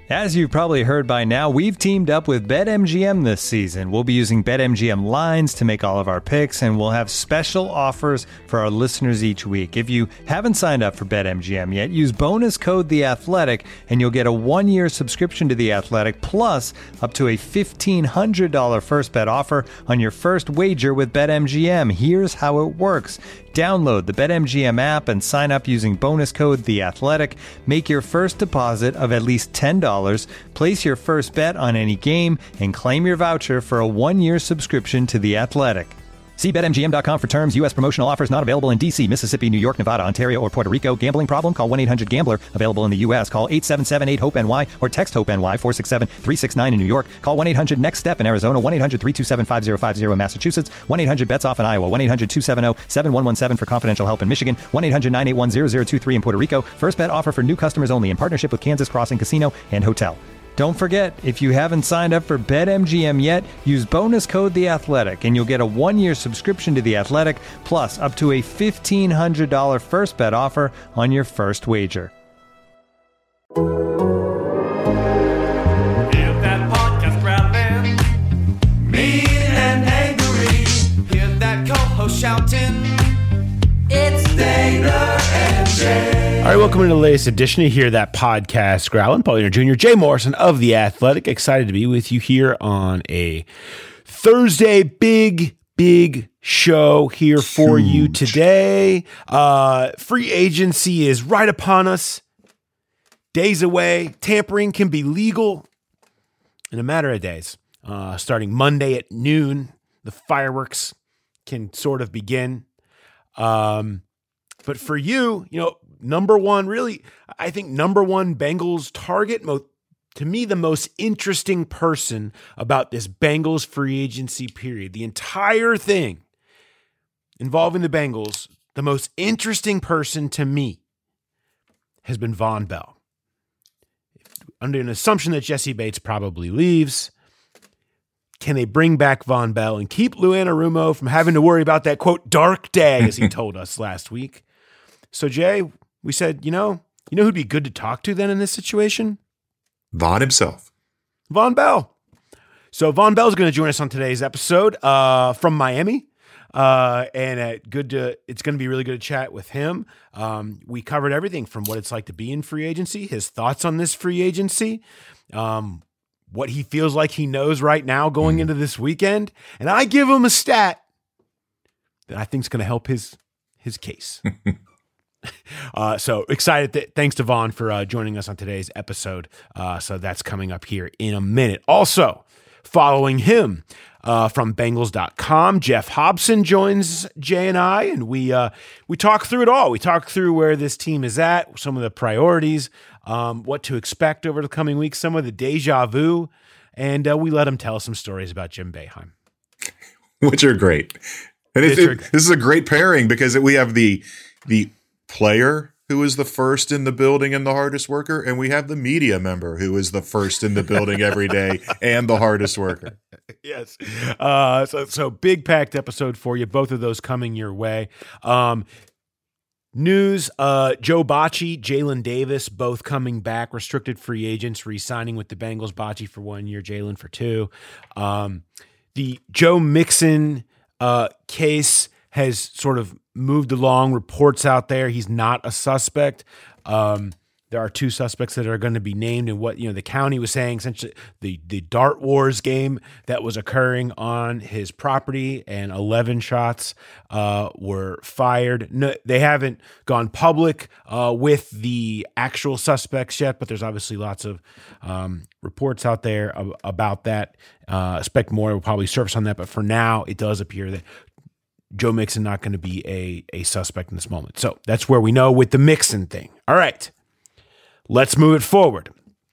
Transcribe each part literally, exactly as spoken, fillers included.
As you've probably heard by now, we've teamed up with BetMGM this season. We'll be using BetMGM lines to make all of our picks, and we'll have special offers for our listeners each week. If you haven't signed up for BetMGM yet, use bonus code The Athletic, and you'll get a one-year subscription to The Athletic, plus up to a fifteen hundred dollars first bet offer on your first wager with BetMGM. Here's how it works. Download the BetMGM app and sign up using bonus code The Athletic. Make your first deposit of at least ten dollars. Place your first bet on any game and claim your voucher for a one-year subscription to The Athletic. See Bet M G M dot com for terms. U S promotional offers not available in D C, Mississippi, New York, Nevada, Ontario, or Puerto Rico. Gambling problem? Call one eight hundred gambler. Available in the U S. Call eight seven seven eight hope N Y or text HOPE-NY four six seven three six nine in New York. Call one eight hundred next step in Arizona. one eight hundred three two seven five zero five zero in Massachusetts. one eight hundred bets off in Iowa. one eight hundred two seven zero seven one one seven for confidential help in Michigan. one eight hundred nine eight one zero zero two three in Puerto Rico. First bet offer for new customers only in partnership with Kansas Crossing Casino and Hotel. Don't forget, if you haven't signed up for BetMGM yet, use bonus code The Athletic, and you'll get a one-year subscription to The Athletic, plus up to a fifteen hundred dollars first bet offer on your first wager. Hear that podcast growling, mean and angry. Hear that co-host shouting, it's Dana and Jay. All right, welcome to the latest edition of Hear That Podcast Growling. Paulino Junior, Jay Morrison of The Athletic. Excited to be with you here on a Thursday. Big, big show here for Huge. you today. Uh, free agency is right upon us. Days away. Tampering can be legal in a matter of days. Uh, starting Monday at noon, the fireworks can sort of begin. Um, but for you, you know, number one, really, I think number one Bengals target, mo- to me, the most interesting person about this Bengals free agency period, the entire thing involving the Bengals, the most interesting person to me has been Vonn Bell. Under an assumption that Jesse Bates probably leaves, can they bring back Vonn Bell and keep Lou Anarumo from having to worry about that, quote, dark day, as he told us last week? So, Jay, we said, you know, you know who'd be good to talk to then in this situation? Vonn himself. Vonn Bell. So Vonn Bell is going to join us on today's episode uh, from Miami. Uh, and uh, good to, it's going to be really good to chat with him. Um, we covered everything from what it's like to be in free agency, his thoughts on this free agency, um, what he feels like he knows right now going mm. into this weekend. And I give him a stat that I think is going to help his, his case. Uh, so excited. Th- thanks to Vonn for uh, joining us on today's episode. Uh, so that's coming up here in a minute. Also, following him uh, from Bengals dot com, Jeff Hobson joins Jay and I, and we uh, we talk through it all. We talk through where this team is at, some of the priorities, um, what to expect over the coming weeks, some of the deja vu, and uh, we let him tell some stories about Jim Boeheim. Which are great. And it's, it, this is a great pairing because we have the the player who is the first in the building and the hardest worker, and we have the media member who is the first in the building every day and the hardest worker. Yes. Uh, so, so big packed episode for you. Both of those coming your way. Um, news, uh, Joe Bocci, Jalen Davis, both coming back, restricted free agents, re-signing with the Bengals. Bocci for one year, Jalen for two. Um, the Joe Mixon uh, case has sort of moved along. Reports out there he's not a suspect. Um, there are two suspects that are going to be named, and what you know the county was saying essentially the the Dart Wars game that was occurring on his property, and eleven shots uh, were fired. No, they haven't gone public uh, with the actual suspects yet, but there's obviously lots of um, reports out there ab- about that. Uh, expect more will probably surface on that, but for now, it does appear that Joe Mixon not going to be a, a suspect in this moment. So that's where we know with the Mixon thing. All right, let's move it forward.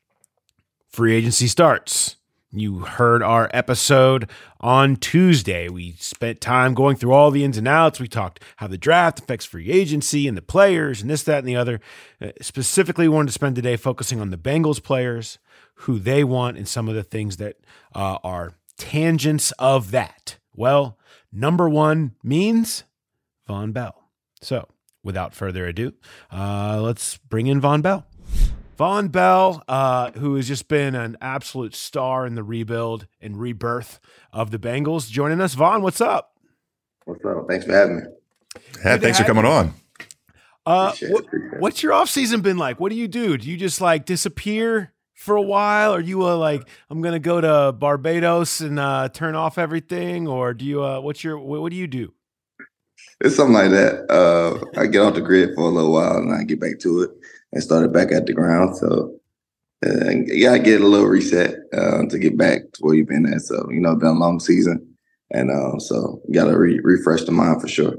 Free agency starts. You heard our episode on Tuesday. We spent time going through all the ins and outs. We talked how the draft affects free agency and the players and this, that, and the other. Uh, specifically, wanted to spend today focusing on the Bengals players, who they want, and some of the things that uh, are tangents of that. Well, number one means Vonn Bell. So without further ado, uh, let's bring in Vonn Bell. Vonn Bell, uh, who has just been an absolute star in the rebuild and rebirth of the Bengals, joining us. Vonn, what's up? What's up? Thanks for having me. Yeah, thanks for coming you. on. Uh, what, what's your off season been like? What do you do? Do you just like disappear for a while? Are you uh, like, I'm going to go to Barbados and uh, turn off everything? Or do you, uh, what's your, what, what do you do? It's something like that. Uh, I get off the grid for a little while and I get back to it and start it back at the ground. So uh, you got to get a little reset uh, to get back to where you've been at. So, you know, it's been a long season. And uh, so you got to re- refresh the mind for sure.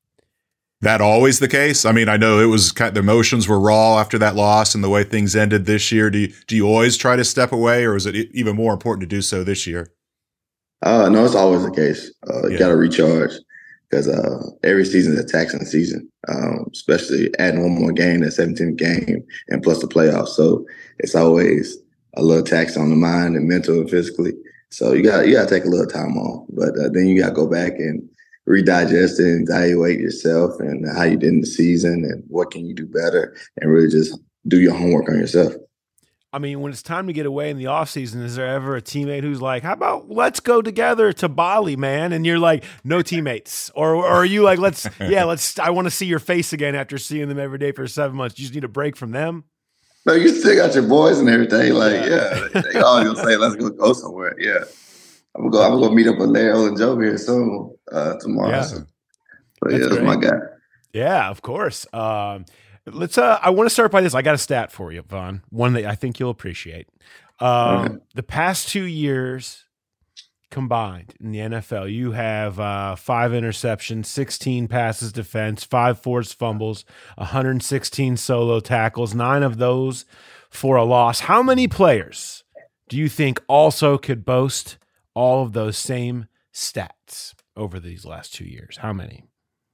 That always the case? I mean, I know it was kind of, the emotions were raw after that loss and the way things ended this year. Do you, do you always try to step away, or is it even more important to do so this year? Uh, no, it's always the case. Uh, you Yeah. got to recharge because uh, every season is a taxing season, um, especially adding one more game, that seventeenth game, and plus the playoffs. So it's always a little tax on the mind and mental and physically. So you got you got to take a little time off, but uh, then you got to go back and redigest it and evaluate yourself and how you did in the season and what can you do better and really just do your homework on yourself. I mean, when it's time to get away in the off season, is there ever a teammate who's like, how about let's go together to Bali, man? And you're like, no teammates. Or, or are you like, let's, yeah, let's, I want to see your face again after seeing them every day for seven months. You just need a break from them. No, you still got your boys and everything. Like, Yeah. yeah, they, they all gonna say, let's go go somewhere. Yeah. I'm gonna go, I'm gonna go meet up with Larry and Joe here soon, uh, tomorrow. Yeah. So, but That's yeah, that's great. my guy. Yeah, of course. Um, let's. Uh, I want to start by this. I got a stat for you, Vonn. One that I think you'll appreciate. Um, Okay. The past two years combined in the N F L, you have uh, five interceptions, sixteen passes defense, five forced fumbles, one hundred sixteen solo tackles, nine of those for a loss. How many players do you think also could boast all of those same stats over these last two years? How many?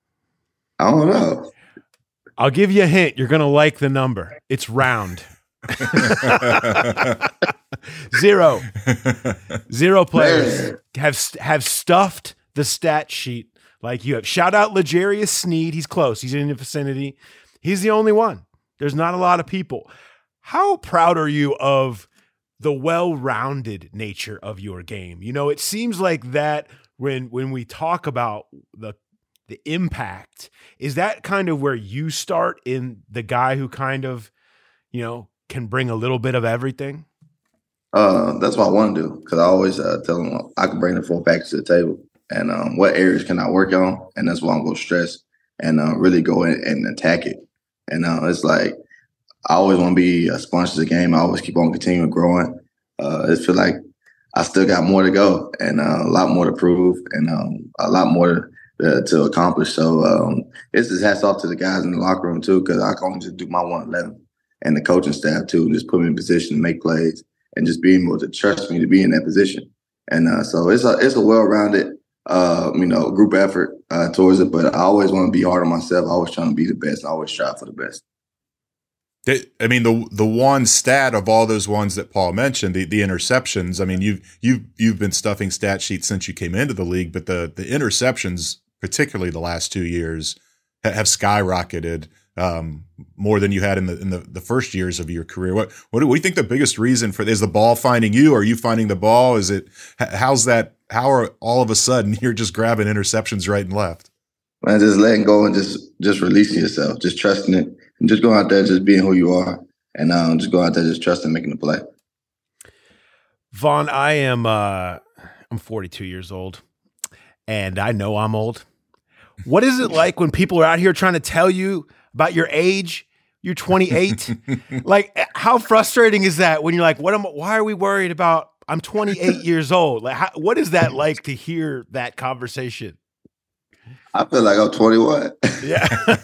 I don't know. I'll give you a hint. You're going to like the number. It's round. Zero. Zero players have have stuffed the stat sheet like you have. Shout out L'Jarius Sneed. He's close. He's in the vicinity. He's the only one. There's not a lot of people. How proud are you of the well-rounded nature of your game? You know, it seems like that when when we talk about the the impact, is that kind of where you start in the guy who kind of, you know, can bring a little bit of everything? Uh, that's what I want to do because I always uh, tell them I can bring the full package to the table and um, what areas can I work on, and that's what I'm going to stress and uh, really go in and attack it. And uh, it's like I always want to be a sponge to the game. I always keep on continuing growing. Uh, I feel like I still got more to go and uh, a lot more to prove and um, a lot more to, uh, to accomplish. So um, it's just hats off to the guys in the locker room too, because I can only just do my one eleven, and the coaching staff too, just put me in position to make plays and just being able to trust me to be in that position. And uh, so it's a it's a well-rounded, uh, you know, group effort uh, towards it. But I always want to be hard on myself. I always trying to be the best. I always strive for the best. I mean, the the one stat of all those ones that Paul mentioned, the, the interceptions. I mean, you've you've you've been stuffing stat sheets since you came into the league, but the the interceptions, particularly the last two years, have skyrocketed um, more than you had in the in the, the first years of your career. What what do we think the biggest reason for is the ball finding you? Or are you finding the ball? Is it how's that? How are all of a sudden you're just grabbing interceptions right and left? Man, just letting go and just just releasing yourself, just trusting it, and just going out there, just being who you are, and um, just go out there, just trusting making the play. Vonn, I am uh, I'm forty-two years old, and I know I'm old. What is it like when people are out here trying to tell you about your age? You're twenty-eight. Like, how frustrating is that when you're like, "What am? Why are we worried about? I'm twenty-eight years old." Like, how, what is that like to hear that conversation? I feel like I'm twenty-one. Yeah.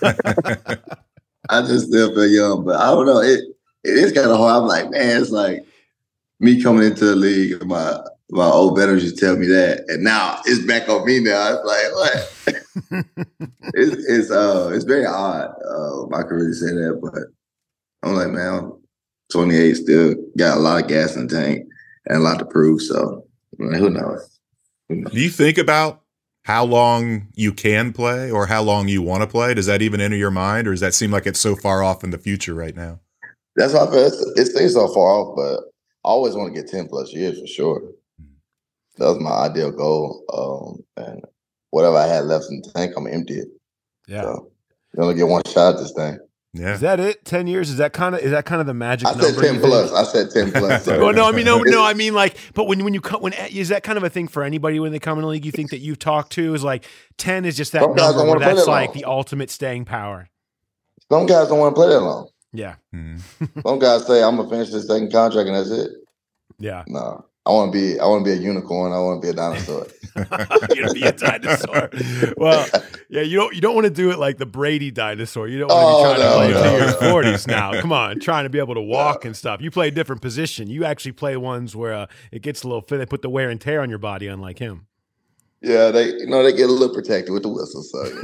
I just still feel young, but I don't know. It it is kind of hard. I'm like, man, it's like me coming into the league. My my old veterans just tell me that, and now it's back on me. Now it's like, what? it's it's uh it's very odd. Uh, I can really say that, but I'm like, man, I'm twenty-eight, still got a lot of gas in the tank and a lot to prove. So, man, who knows? Who knows? Do you think about how long you can play or how long you want to play? Does that even enter your mind, or does that seem like it's so far off in the future right now? That's why I feel it's, it stays so far off, but I always want to get ten plus years for sure. That was my ideal goal. Um, and whatever I had left in the tank, I'm empty it. Yeah. So you only get one shot at this thing. Yeah. Is that it? Ten years? Is that kind of is that kind of the magic I number? said ten plus. I said ten plus. Well, no, I mean no, no, I mean like, but when when you come, when is that kind of a thing for anybody when they come in the league? You think that you've talked to is like ten is just that Some guys number don't where wanna play that's that like long. the ultimate staying power. Some guys don't want to play that long. Yeah, Some guys say I'm gonna finish this second contract and that's it. yeah. No, I want to be. I want to be a unicorn. I want to be a dinosaur. You're gonna be a dinosaur. Well, yeah, you don't you don't want to do it like the Brady dinosaur. You don't want to Oh, be trying no, to play no, until your no. forties now. Come on, trying to be able to walk and stuff. You play a different position. You actually play ones where uh, it gets a little fit. They put the wear and tear on your body, unlike him. Yeah, they you know they get a little protected with the whistle.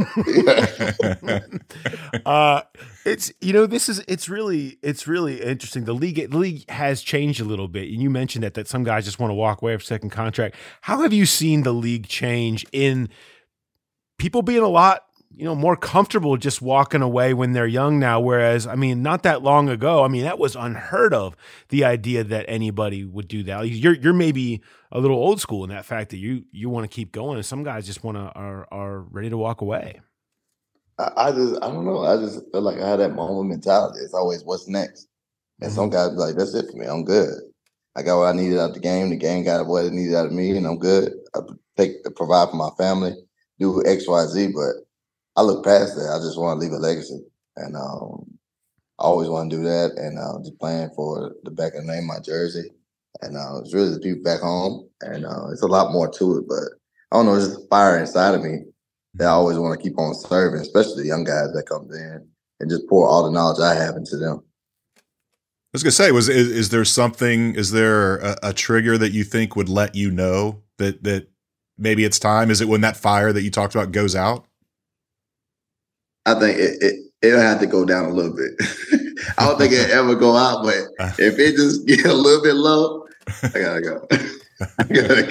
So yeah. uh, it's you know this is it's really it's really interesting. The league the league has changed a little bit, and you mentioned that that some guys just want to walk away after second contract. How have you seen the league change in people being a lot you know more comfortable just walking away when they're young now? Whereas I mean, not that long ago, I mean that was unheard of. The idea that anybody would do that. You're you're maybe a little old school in that fact that you you want to keep going, and some guys just want to are are ready to walk away. I, I just I don't know. I just feel like I had that moment mentality. It's always what's next. And some guys be like, that's it for me. I'm good. I got what I needed out of the game. The game got what it needed out of me, and I'm good. I take provide for my family, do X, Y, Z. But I look past that. I just want to leave a legacy, and um, I always want to do that. And uh, just playing for the back of the name, my jersey. And uh, it's really the people back home, and uh, it's a lot more to it. But I don't know, there's just a fire inside of me that I always want to keep on serving, especially the young guys that come in and just pour all the knowledge I have into them. I was gonna say, was is, is there something? Is there a, a trigger that you think would let you know that that maybe it's time? Is it when that fire that you talked about goes out? I think it it it'll have to go down a little bit. I don't think it'll ever go out, but if it just get a little bit low, I gotta go. I gotta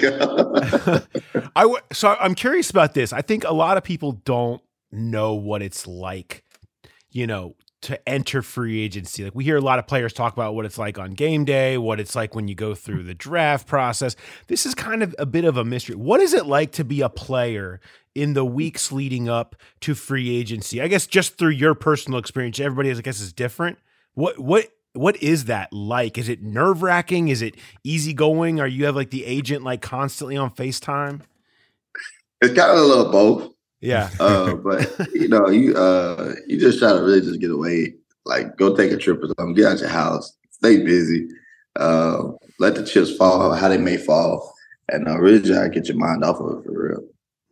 go. I w- so I'm curious about this. I think a lot of people don't know what it's like, you know, to enter free agency. Like we hear a lot of players talk about what it's like on game day, what it's like when you go through the draft process. This is kind of a bit of a mystery. What is it like to be a player in the weeks leading up to free agency? I guess just through your personal experience, everybody, I guess, is different. What what what is that like? Is it nerve wracking? Is it easygoing? Are you have like the agent like constantly on FaceTime? It's kind of a little both. Yeah. Uh, but you know, you uh, you just try to really just get away. Like go take a trip or something. Get out your house. Stay busy. Uh, let the chips fall how they may fall, and uh, really try to get your mind off of it for real.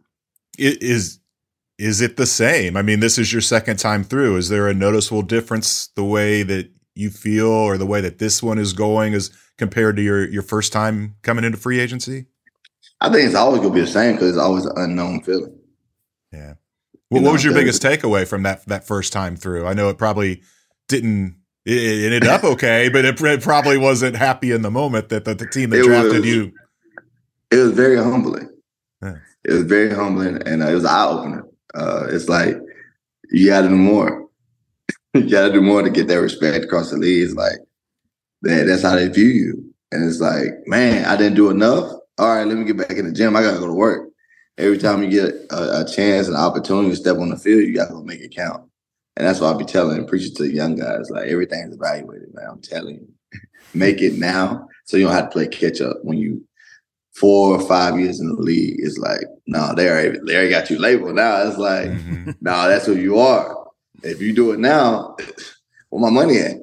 It is is it the same? I mean, this is your second time through. Is there a noticeable difference the way that you feel or the way that this one is going as compared to your your first time coming into free agency? I think it's always gonna be the same because it's always an unknown feeling. Yeah. Well, You what know, was your the- biggest takeaway from that that first time through? I know it probably didn't. It, it ended up okay, but it, it probably wasn't happy in the moment that the, the team that It drafted was- you. It was very humbling. Yeah. It was very humbling, and uh, it was eye opener. Uh, it's like you got to do more. You got to do more to get that respect across the league. It's like that. That's how they view you, and it's like, man, I didn't do enough. All right, let me get back in the gym. I gotta go to work. Every time you get a, a chance, an opportunity to step on the field, you gotta go make it count. And that's what I be telling and preaching to the young guys. Like everything's evaluated, man. I'm telling you, make it now, so you don't have to play catch up when you four or five years in the league. It's like, no, they already they already got you labeled. Now it's like, Mhm. no, that's who you are. If you do it now, where my money at?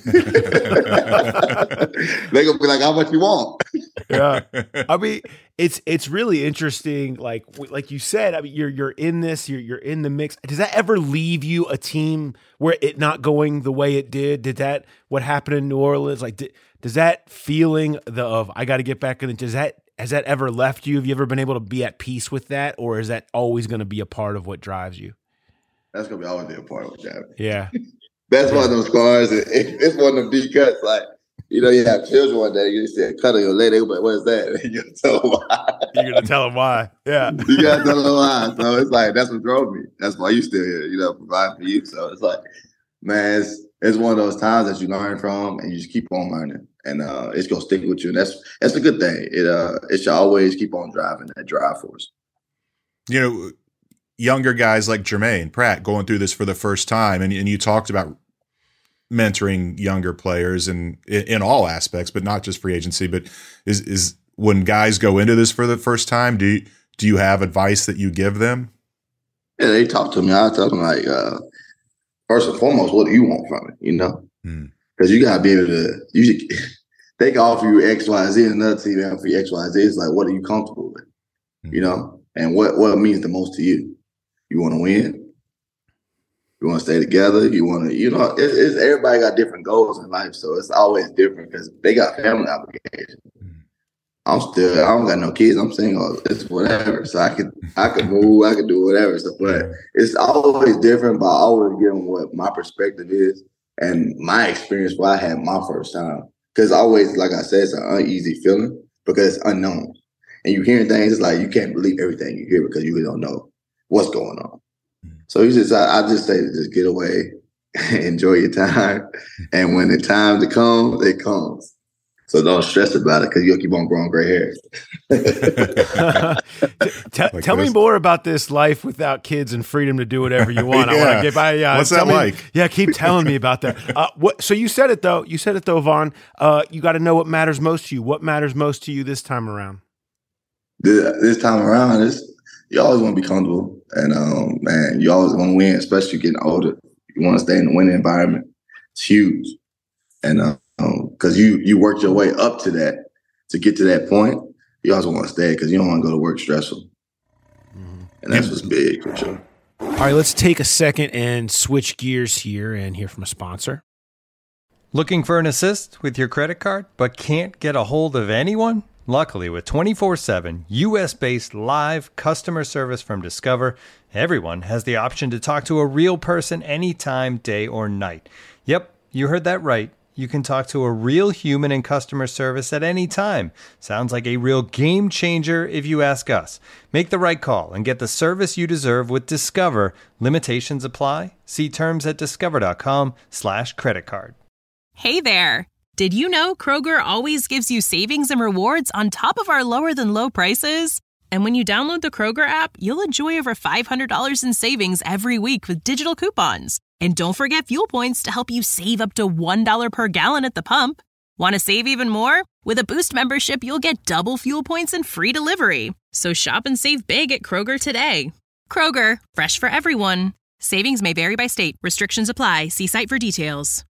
They gonna be like, how much you want? Yeah. I mean, it's it's really interesting. Like like you said, I mean, you're you're in this, you're you're in the mix. Does that ever leave you a team where it not going the way it did? Did that what happened in New Orleans? Like, did, does that feeling the of I got to get back in? The, does that has that ever left you? Have you ever been able to be at peace with that, or is that always going to be a part of what drives you? That's gonna be always be a part of that. Yeah. That's one of those scars. It, it, it's one of them deep cuts. Like, you know, you have children one day, you see a cut on your leg, they go, what is that? And you tell them why. You're gonna tell them why. Yeah. You gotta tell them why. So it's like, that's what drove me. That's why you still here, you know, provide for you. So it's like, man, it's, it's one of those times that you learn from, and you just keep on learning, and uh, it's gonna stick with you. And that's that's a good thing. It uh, it should always keep on driving that drive force. You know, younger guys like Jermaine Pratt going through this for the first time, and, and you talked about mentoring younger players and in, in all aspects, but not just free agency. But is is when guys go into this for the first time, do you, do you have advice that you give them? Yeah, they talk to me. I tell them like, uh, first and foremost, what do you want from it? You know, because mm. you gotta be able to. You they can offer you X, Y, Z, and another team offer you X, Y, Z. It's like, what are you comfortable with? Mm. You know, and what what means the most to you? You want to win. You want to stay together. You want to, you know, it, it's everybody got different goals in life, so it's always different because they got family obligations. I'm still, I don't got no kids. I'm single. It's whatever. So I could, I could move. I could do whatever. So, but it's always different. But I always give them what my perspective is and my experience. What I had my first time, because always, like I said, it's an uneasy feeling because it's unknown, and you hearing things. It's like you can't believe everything you hear because you really don't know what's going on. So you just, I, I just say, just get away, enjoy your time, and when the time to come, it comes. So don't stress about it because you'll keep on growing gray hair. T- like tell this. me more about this life without kids and freedom to do whatever you want. yeah. I want to give. I, uh, What's that me, like? Yeah, keep telling me about that. Uh, what? So you said it though. You said it though, Vaughn. Uh, you got to know what matters most to you. What matters most to you this time around? This, this time around is. You always want to be comfortable, and um, man, you always want to win, especially getting older. You want to stay in the winning environment. It's huge, and because um, you you worked your way up to that to get to that point, you also want to stay because you don't want to go to work stressful, mm-hmm. and that's what's big for sure. All right, let's take a second and switch gears here and hear from a sponsor. Looking for an assist with your credit card, but can't get a hold of anyone? Luckily, with twenty-four seven U S-based live customer service from Discover, everyone has the option to talk to a real person anytime, day or night. Yep, you heard that right. You can talk to a real human in customer service at any time. Sounds like a real game changer if you ask us. Make the right call and get the service you deserve with Discover. Limitations apply. See terms at discover.com slash credit card. Hey there. Did you know Kroger always gives you savings and rewards on top of our lower than low prices? And when you download the Kroger app, you'll enjoy over five hundred dollars in savings every week with digital coupons. And don't forget fuel points to help you save up to one dollar per gallon at the pump. Want to save even more? With a Boost membership, you'll get double fuel points and free delivery. So shop and save big at Kroger today. Kroger, fresh for everyone. Savings may vary by state. Restrictions apply. See site for details.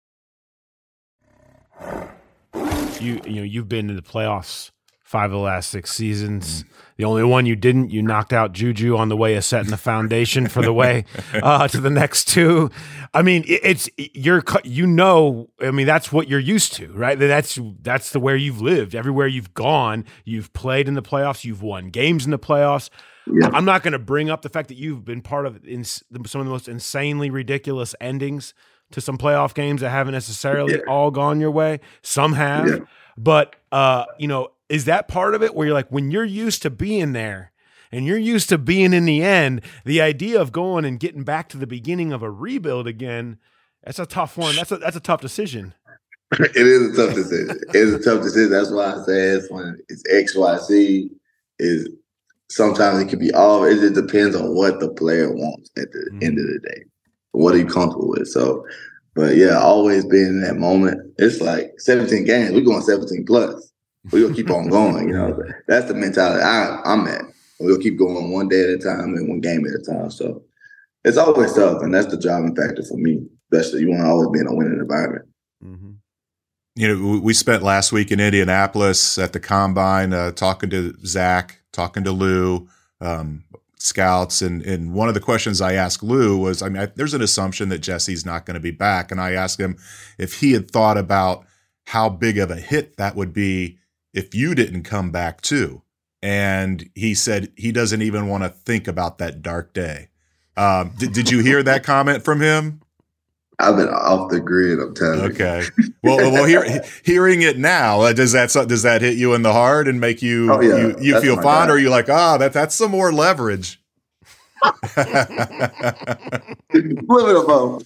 You you know you've been in the playoffs five of the last six seasons. The only one you didn't, you knocked out Juju on the way of setting the foundation for the way uh, to the next two. I mean, it, it's you're you know. I mean, that's what you're used to, right? That's that's the where you've lived. Everywhere you've gone, you've played in the playoffs. You've won games in the playoffs. Yeah. I'm not going to bring up the fact that you've been part of in some of the most insanely ridiculous endings to some playoff games that haven't necessarily yeah. all gone your way. Some have, yeah. but uh, you know, is that part of it where you're like, when you're used to being there and you're used to being in the end, the idea of going and getting back to the beginning of a rebuild again, that's a tough one. That's a, that's a tough decision. It is a tough decision. It is a tough decision. That's why I say it's when it's X, Y, Z is sometimes it can be all, it just depends on what the player wants at the mm-hmm. end of the day. What are you comfortable with? So, but yeah, always being in that moment. It's like seventeen games. We're going seventeen plus. We're going to keep on going. You know, that's the mentality I, I'm at. We'll keep going one day at a time and one game at a time. So it's always tough. And that's the driving factor for me, especially. You want to always be in a winning environment. Mm-hmm. You know, we spent last week in Indianapolis at the Combine uh, talking to Zach, talking to Lou, um, scouts, and and one of the questions I asked Lou was, I mean, I, there's an assumption that Jesse's not going to be back, and I asked him if he had thought about how big of a hit that would be if you didn't come back too, and he said he doesn't even want to think about that dark day. Um, did, did you hear that comment from him? I've been off the grid. I'm telling okay. you. Okay. Well, well, hear, hearing it now, uh, does that does that hit you in the heart and make you oh, yeah. you, you feel fine, guy. Or are you like, ah, oh, that that's some more leverage? Flip it a phone.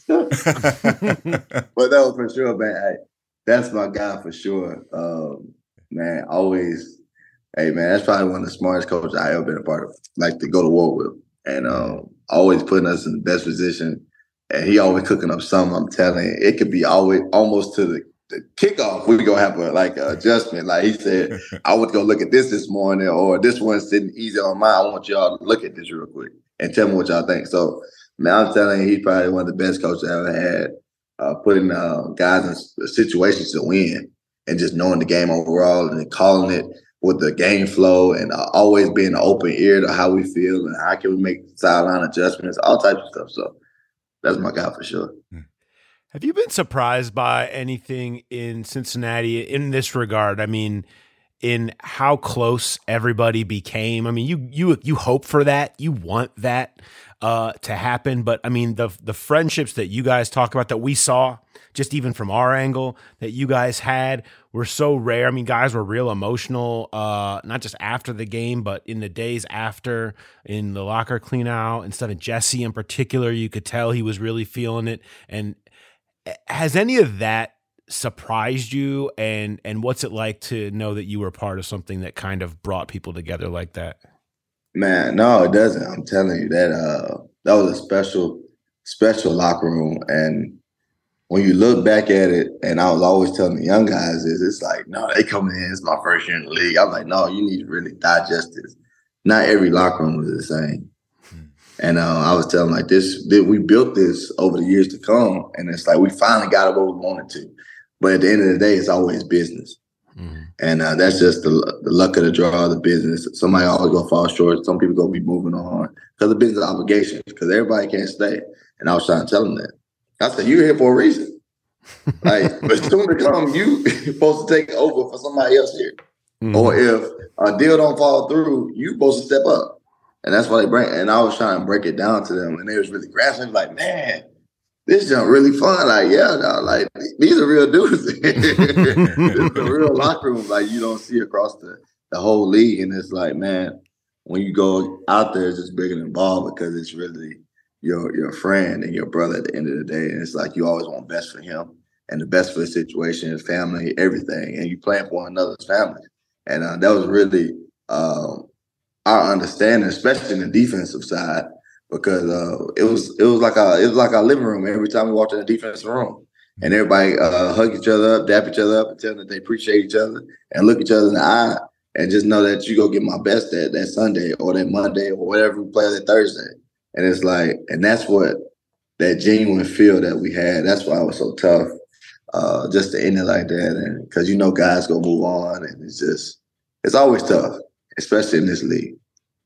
But that was for sure, man. Hey, that's my guy for sure. Um, man, always, hey, man, that's probably one of the smartest coaches I ever been a part of, like to go to war with. And um, always putting us in the best position. And he always cooking up something, I'm telling you. It could be always almost to the, the kickoff. We going to have a, like an adjustment. Like he said, I want to go look at this this morning, or this one's sitting easy on mine. I want y'all to look at this real quick and tell me what y'all think. So, man, I'm telling you, he's probably one of the best coaches I ever had, uh, putting uh, guys in situations to win and just knowing the game overall and calling it with the game flow and uh, always being an open ear to how we feel and how can we make sideline adjustments, all types of stuff. So that's my guy for sure. Have you been surprised by anything in Cincinnati in this regard? I mean, in how close everybody became. I mean, you you you hope for that, you want that uh, to happen, but I mean, the the friendships that you guys talk about that we saw, just even from our angle, that you guys had were so rare. I mean, guys were real emotional, uh, not just after the game, but in the days after, in the locker clean out and stuff. And Jesse in particular, you could tell he was really feeling it. And has any of that surprised you? And and what's it like to know that you were part of something that kind of brought people together like that? Man, no, it doesn't. I'm telling you that uh, that was a special, special locker room. And when you look back at it, and I was always telling the young guys is, it's like, no, they coming in, it's my first year in the league. I'm like, no, you need to really digest this. Not every locker room is the same. Hmm. And uh, I was telling them, like, this, that we built this over the years to come, and it's like we finally got it where we wanted to. But at the end of the day, it's always business. Hmm. And uh, that's just the, the luck of the draw of the business. Somebody always going to fall short. Some people going to be moving on because of business obligations, because everybody can't stay. And I was trying to tell them that. I said, you're here for a reason. Like, but soon to come, you supposed to take over for somebody else here. Mm-hmm. Or if a deal don't fall through, you supposed to step up. And that's why they bring. And I was trying to break it down to them, and they was really grasping. Like, man, this junk really fun. Like, yeah, no, like these are real dudes. This is a real locker room. Like you don't see across the, the whole league. And it's like, man, when you go out there, it's just bigger than ball because it's really your your friend and your brother at the end of the day. And it's like you always want best for him and the best for the situation, his family, everything. And you playing for one another's family. And uh, that was really um, our understanding, especially in the defensive side, because uh, it was it was like a it was like our living room every time we walked in the defensive room. And everybody uh, hug each other up, dap each other up, and tell them that they appreciate each other and look each other in the eye and just know that you go get my best that, that Sunday or that Monday or whatever we play that Thursday. And it's like, and that's what that genuine feel that we had. That's why it was so tough, uh, just to end it like that. And because you know guys gonna move on, and it's just, it's always tough, especially in this league.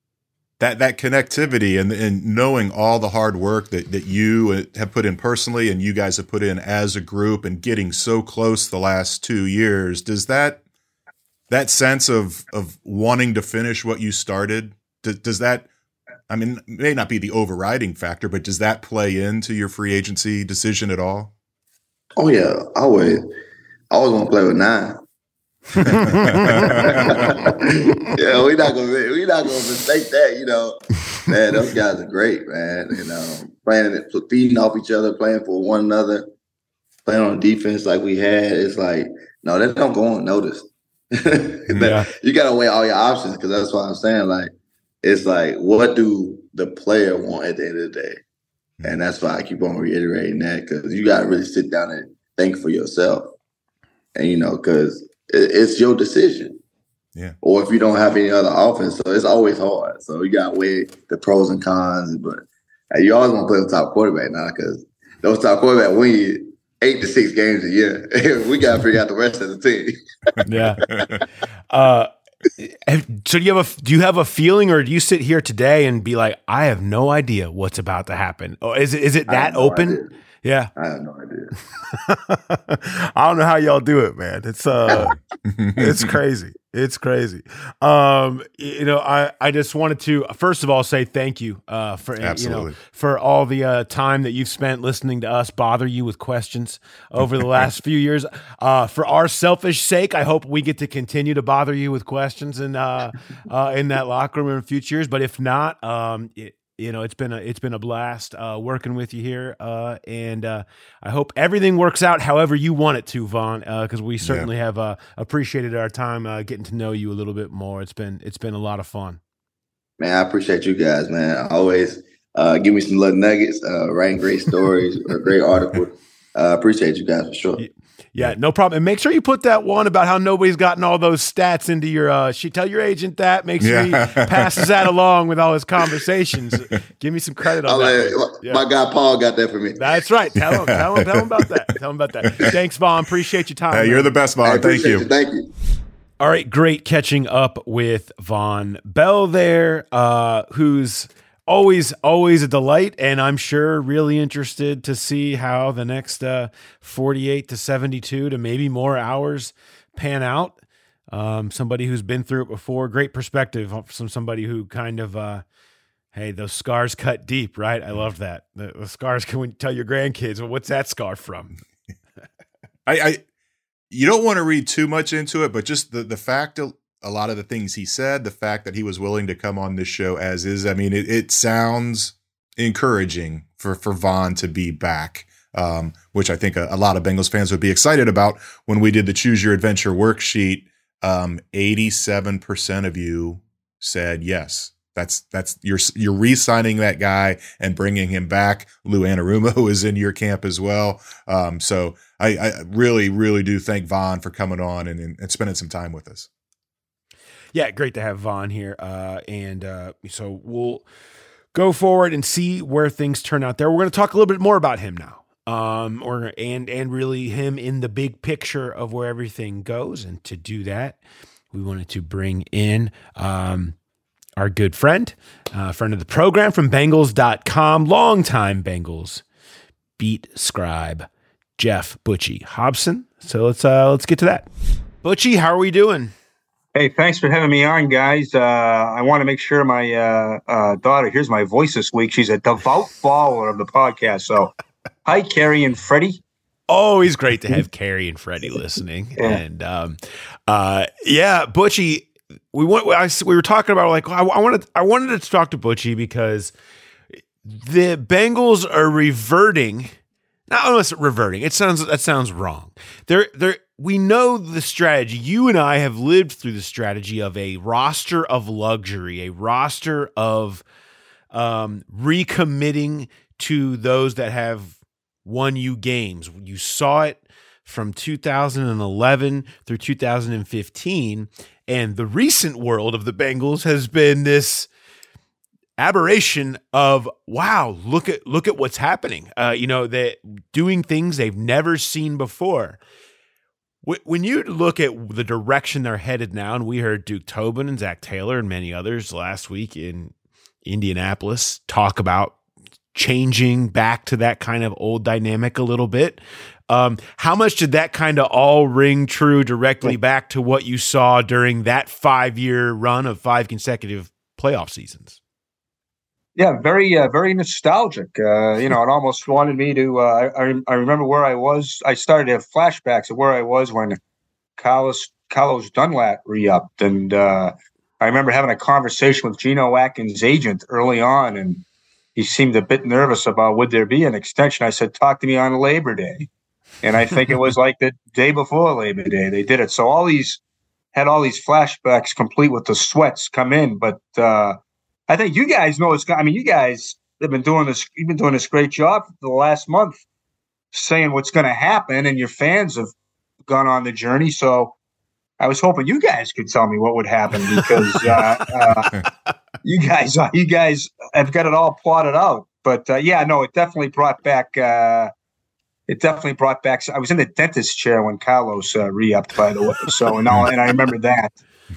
That that connectivity and and knowing all the hard work that that you have put in personally, and you guys have put in as a group, and getting so close the last two years, does that that sense of of wanting to finish what you started, does, does that? I mean, it may not be the overriding factor, but does that play into your free agency decision at all? Oh yeah, always. I always want to play with nine. Yeah, we're not gonna we not gonna mistake that. You know, man, those guys are great, man. You know, playing, feeding off each other, playing for one another, playing on defense like we had. It's like, no, that don't go unnoticed. Yeah. You gotta weigh all your options, because that's what I'm saying. Like, it's like, what do the player want at the end of the day? And that's why I keep on reiterating that, because you got to really sit down and think for yourself. And, you know, because it, it's your decision. Yeah. Or if you don't have any other offense, so it's always hard. So you got to weigh the pros and cons. But you always want to play with top quarterback now, because those top quarterbacks win you eight to six games a year. We got to figure out the rest of the team. Yeah. Uh, So do you have a do you have a feeling, or do you sit here today and be like, I have no idea what's about to happen? Or is it is it that no open? Idea. Yeah, I have no idea. I don't know how y'all do it, man. It's uh, it's crazy. It's crazy. Um, you know, I, I just wanted to first of all say thank you uh, for Absolutely. you know for all the uh, time that you've spent listening to us bother you with questions over the last few years. Uh, for our selfish sake, I hope we get to continue to bother you with questions in uh, uh, in that locker room in future years. But if not, um, it, you know, it's been a it's been a blast uh, working with you here, uh, and uh, I hope everything works out however you want it to, Vaughn. Because uh, we certainly yeah. have uh, appreciated our time uh, getting to know you a little bit more. It's been it's been a lot of fun. Man, I appreciate you guys, man. Always uh, give me some little nuggets, uh, writing great stories or great articles. I uh, appreciate you guys for sure. Yeah, no problem. And make sure you put that one about how nobody's gotten all those stats into your uh she tell your agent that. Make sure yeah. he passes that along with all his conversations. Give me some credit on I'll that. Let, yeah. My guy Paul got that for me. That's right. Tell him, tell him, tell him about that. Tell him about that. Thanks, Vaughn. Appreciate your time. Hey, you're the best, Vaughn. Thank you. you. Thank you. All right, great catching up with Vonn Bell there, uh, who's always, always a delight, and I'm sure really interested to see how the next uh, forty-eight to seventy-two to maybe more hours pan out. Um, somebody who's been through it before, great perspective from somebody who kind of, uh, hey, those scars cut deep, right? I love that. The, the scars can when you tell your grandkids, well, what's that scar from? I, I, you don't want to read too much into it, but just the the fact of a lot of the things he said, the fact that he was willing to come on this show as is, I mean, it, it sounds encouraging for, for Vonn to be back, um, which I think a, a lot of Bengals fans would be excited about. When we did the Choose Your Adventure worksheet, um, eighty-seven percent of you said yes. That's that's you're you're re-signing that guy and bringing him back. Lou Anarumo is in your camp as well. Um, so I, I really, really do thank Vonn for coming on and, and spending some time with us. Yeah, great to have Vonn here. Uh, and uh, so we'll go forward and see where things turn out there. We're going to talk a little bit more about him now. Um, or and and really him in the big picture of where everything goes. And to do that, we wanted to bring in um, our good friend, uh, friend of the program from Bengals dot com, longtime Bengals beat scribe, Jeff Butchie Hobson. So let's uh, let's get to that. Butchie, how are we doing? Hey, thanks for having me on, guys. Uh, I want to make sure my uh, uh, daughter hears my voice this week. She's a devout follower of the podcast. So, hi, Carrie and Freddie. Always great to have Carrie and Freddie listening. Yeah. And um, uh, yeah, Butchie, we went. I, we were talking about like I, I wanted. I wanted to talk to Butchie because the Bengals are reverting. Not unless reverting. It sounds that sounds wrong. They're they're. We know the strategy. You and I have lived through the strategy of a roster of luxury, a roster of um, recommitting to those that have won you games. You saw it from two thousand eleven through two thousand fifteen, and the recent world of the Bengals has been this aberration of wow, look at look at what's happening. Uh, you know, they're doing things they've never seen before. When you look at the direction they're headed now, and we heard Duke Tobin and Zach Taylor and many others last week in Indianapolis talk about changing back to that kind of old dynamic a little bit. Um, how much did that kind of all ring true directly back to what you saw during that five-year run of five consecutive playoff seasons? Yeah, very, uh, very nostalgic. Uh, you know, it almost wanted me to. Uh, I, I remember where I was. I started to have flashbacks of where I was when Carlos Carlos Dunlap re-upped, and uh, I remember having a conversation with Geno Atkins' agent early on, and he seemed a bit nervous about would there be an extension. I said, "Talk to me on Labor Day," and I think it was like the day before Labor Day they did it. So all these had all these flashbacks, complete with the sweats come in, but. Uh, I think you guys know it's. I mean, you guys have been doing this. You've been doing this great job for the last month, saying what's going to happen, and your fans have gone on the journey. So, I was hoping you guys could tell me what would happen because uh, uh, you guys, uh, you guys have got it all plotted out. But uh, yeah, no, it definitely brought back. Uh, it definitely brought back. I was in the dentist chair when Carlos uh, re-upped, by the way. So, and, all, and I remember that.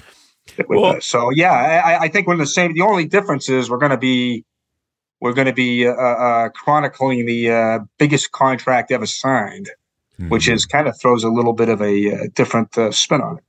Well, so yeah, I, I think we're in the same. The only difference is we're going to be we're going to be uh, uh, chronicling the uh, biggest contract ever signed, mm-hmm. which is kind of throws a little bit of a uh, different uh, spin on it.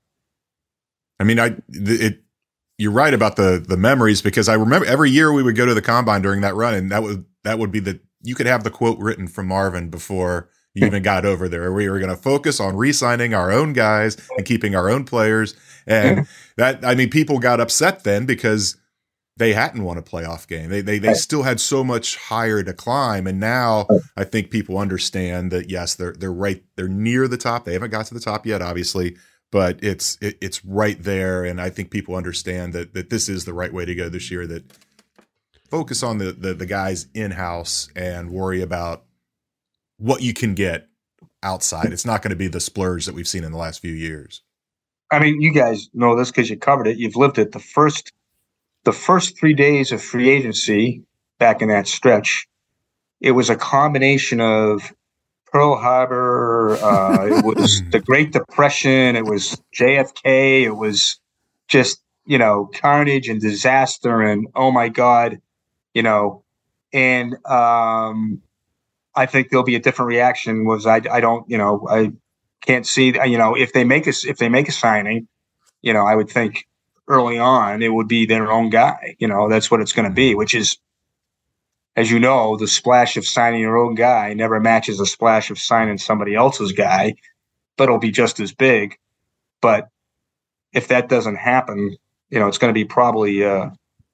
I mean, I it you're right about the the memories because I remember every year we would go to the combine during that run, and that would that would be the you could have the quote written from Marvin before you even got over there. We were going to focus on re-signing our own guys and keeping our own players. And that, I mean, people got upset then because they hadn't won a playoff game. They they they still had so much higher to climb, and now I think people understand that yes, they're they're right, they're near the top. They haven't got to the top yet, obviously, but it's it, it's right there, and I think people understand that that this is the right way to go this year. That focus on the the, the guys in house and worry about what you can get outside. It's not going to be the splurge that we've seen in the last few years. I mean, you guys know this because you covered it. You've lived it. The first. The first three days of free agency back in that stretch, it was a combination of Pearl Harbor, uh, it was the Great Depression, it was J F K, it was just, you know, carnage and disaster and, oh, my God, you know, and um, I think there'll be a different reaction was I, I don't, you know, I can't see, you know, if they make a, if they make a signing, you know, I would think, early on, it would be their own guy. You know, that's what it's going to be, which is, as you know, the splash of signing your own guy never matches the splash of signing somebody else's guy, but it'll be just as big. But if that doesn't happen, you know, it's going to be probably, uh,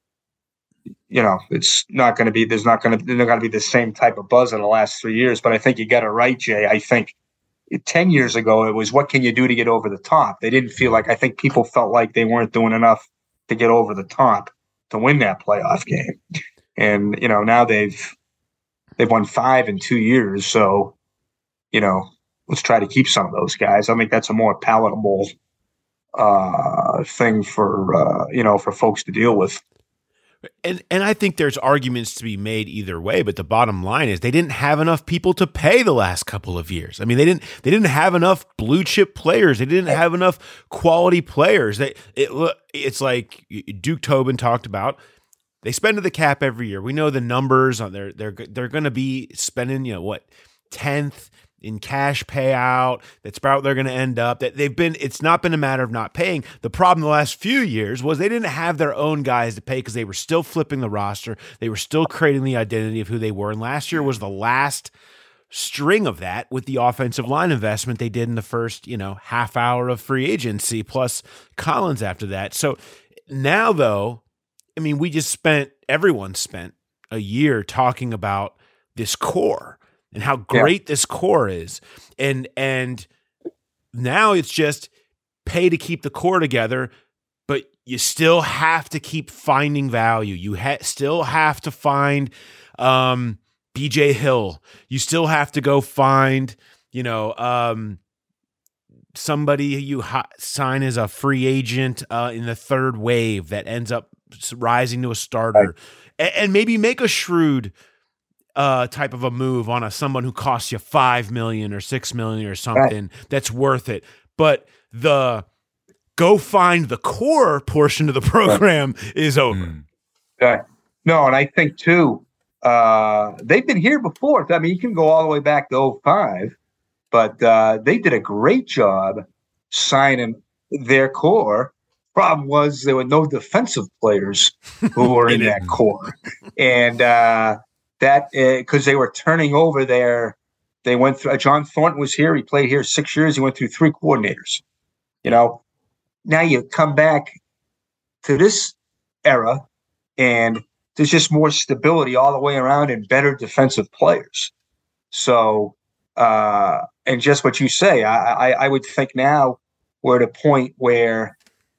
you know, it's not going to be, there's not going to, there's not going to be the same type of buzz in the last three years. But I think you got it right, Jay. I think ten years ago, it was what can you do to get over the top? They didn't feel like, I think people felt like they weren't doing enough to get over the top to win that playoff game. And, you know, now they've, they've won five in two years. So, you know, let's try to keep some of those guys. I think that's a more palatable uh, thing for, uh, you know, for folks to deal with. And and I think there's arguments to be made either way, but the bottom line is they didn't have enough people to pay the last couple of years. I mean, they didn't they didn't have enough blue chip players. They didn't have enough quality players. They it it's like Duke Tobin talked about. They spend to the cap every year. We know the numbers on they're they're they're going to be spending, you know, what, tenth in cash payout. That's about they're going to end up. That they've been. It's not been a matter of not paying. The problem the last few years was they didn't have their own guys to pay because they were still flipping the roster. They were still creating the identity of who they were. And last year was the last string of that with the offensive line investment they did in the first, you know, half hour of free agency plus Collins after that. So now though, I mean, we just spent everyone spent a year talking about this core and how great yeah. this core is. And and now it's just pay to keep the core together, but you still have to keep finding value. You ha- still have to find um, B J Hill. You still have to go find, you know, um, somebody you ha- sign as a free agent uh, in the third wave that ends up rising to a starter. Right. And, and maybe make a shrewd Uh, type of a move on a someone who costs you five million or six million or something right. that's worth it. But the go find the core portion of the program right. is over. Mm. Right. No, and I think too, uh, they've been here before. I mean, you can go all the way back to oh five, but uh, they did a great job signing their core. Problem was there were no defensive players who were in that core, and. Uh, That because uh, they were turning over their, they went through. Uh, John Thornton was here. He played here six years. He went through three coordinators. You know, now you come back to this era, and there's just more stability all the way around and better defensive players. So, uh, and just what you say, I, I, I would think now we're at a point where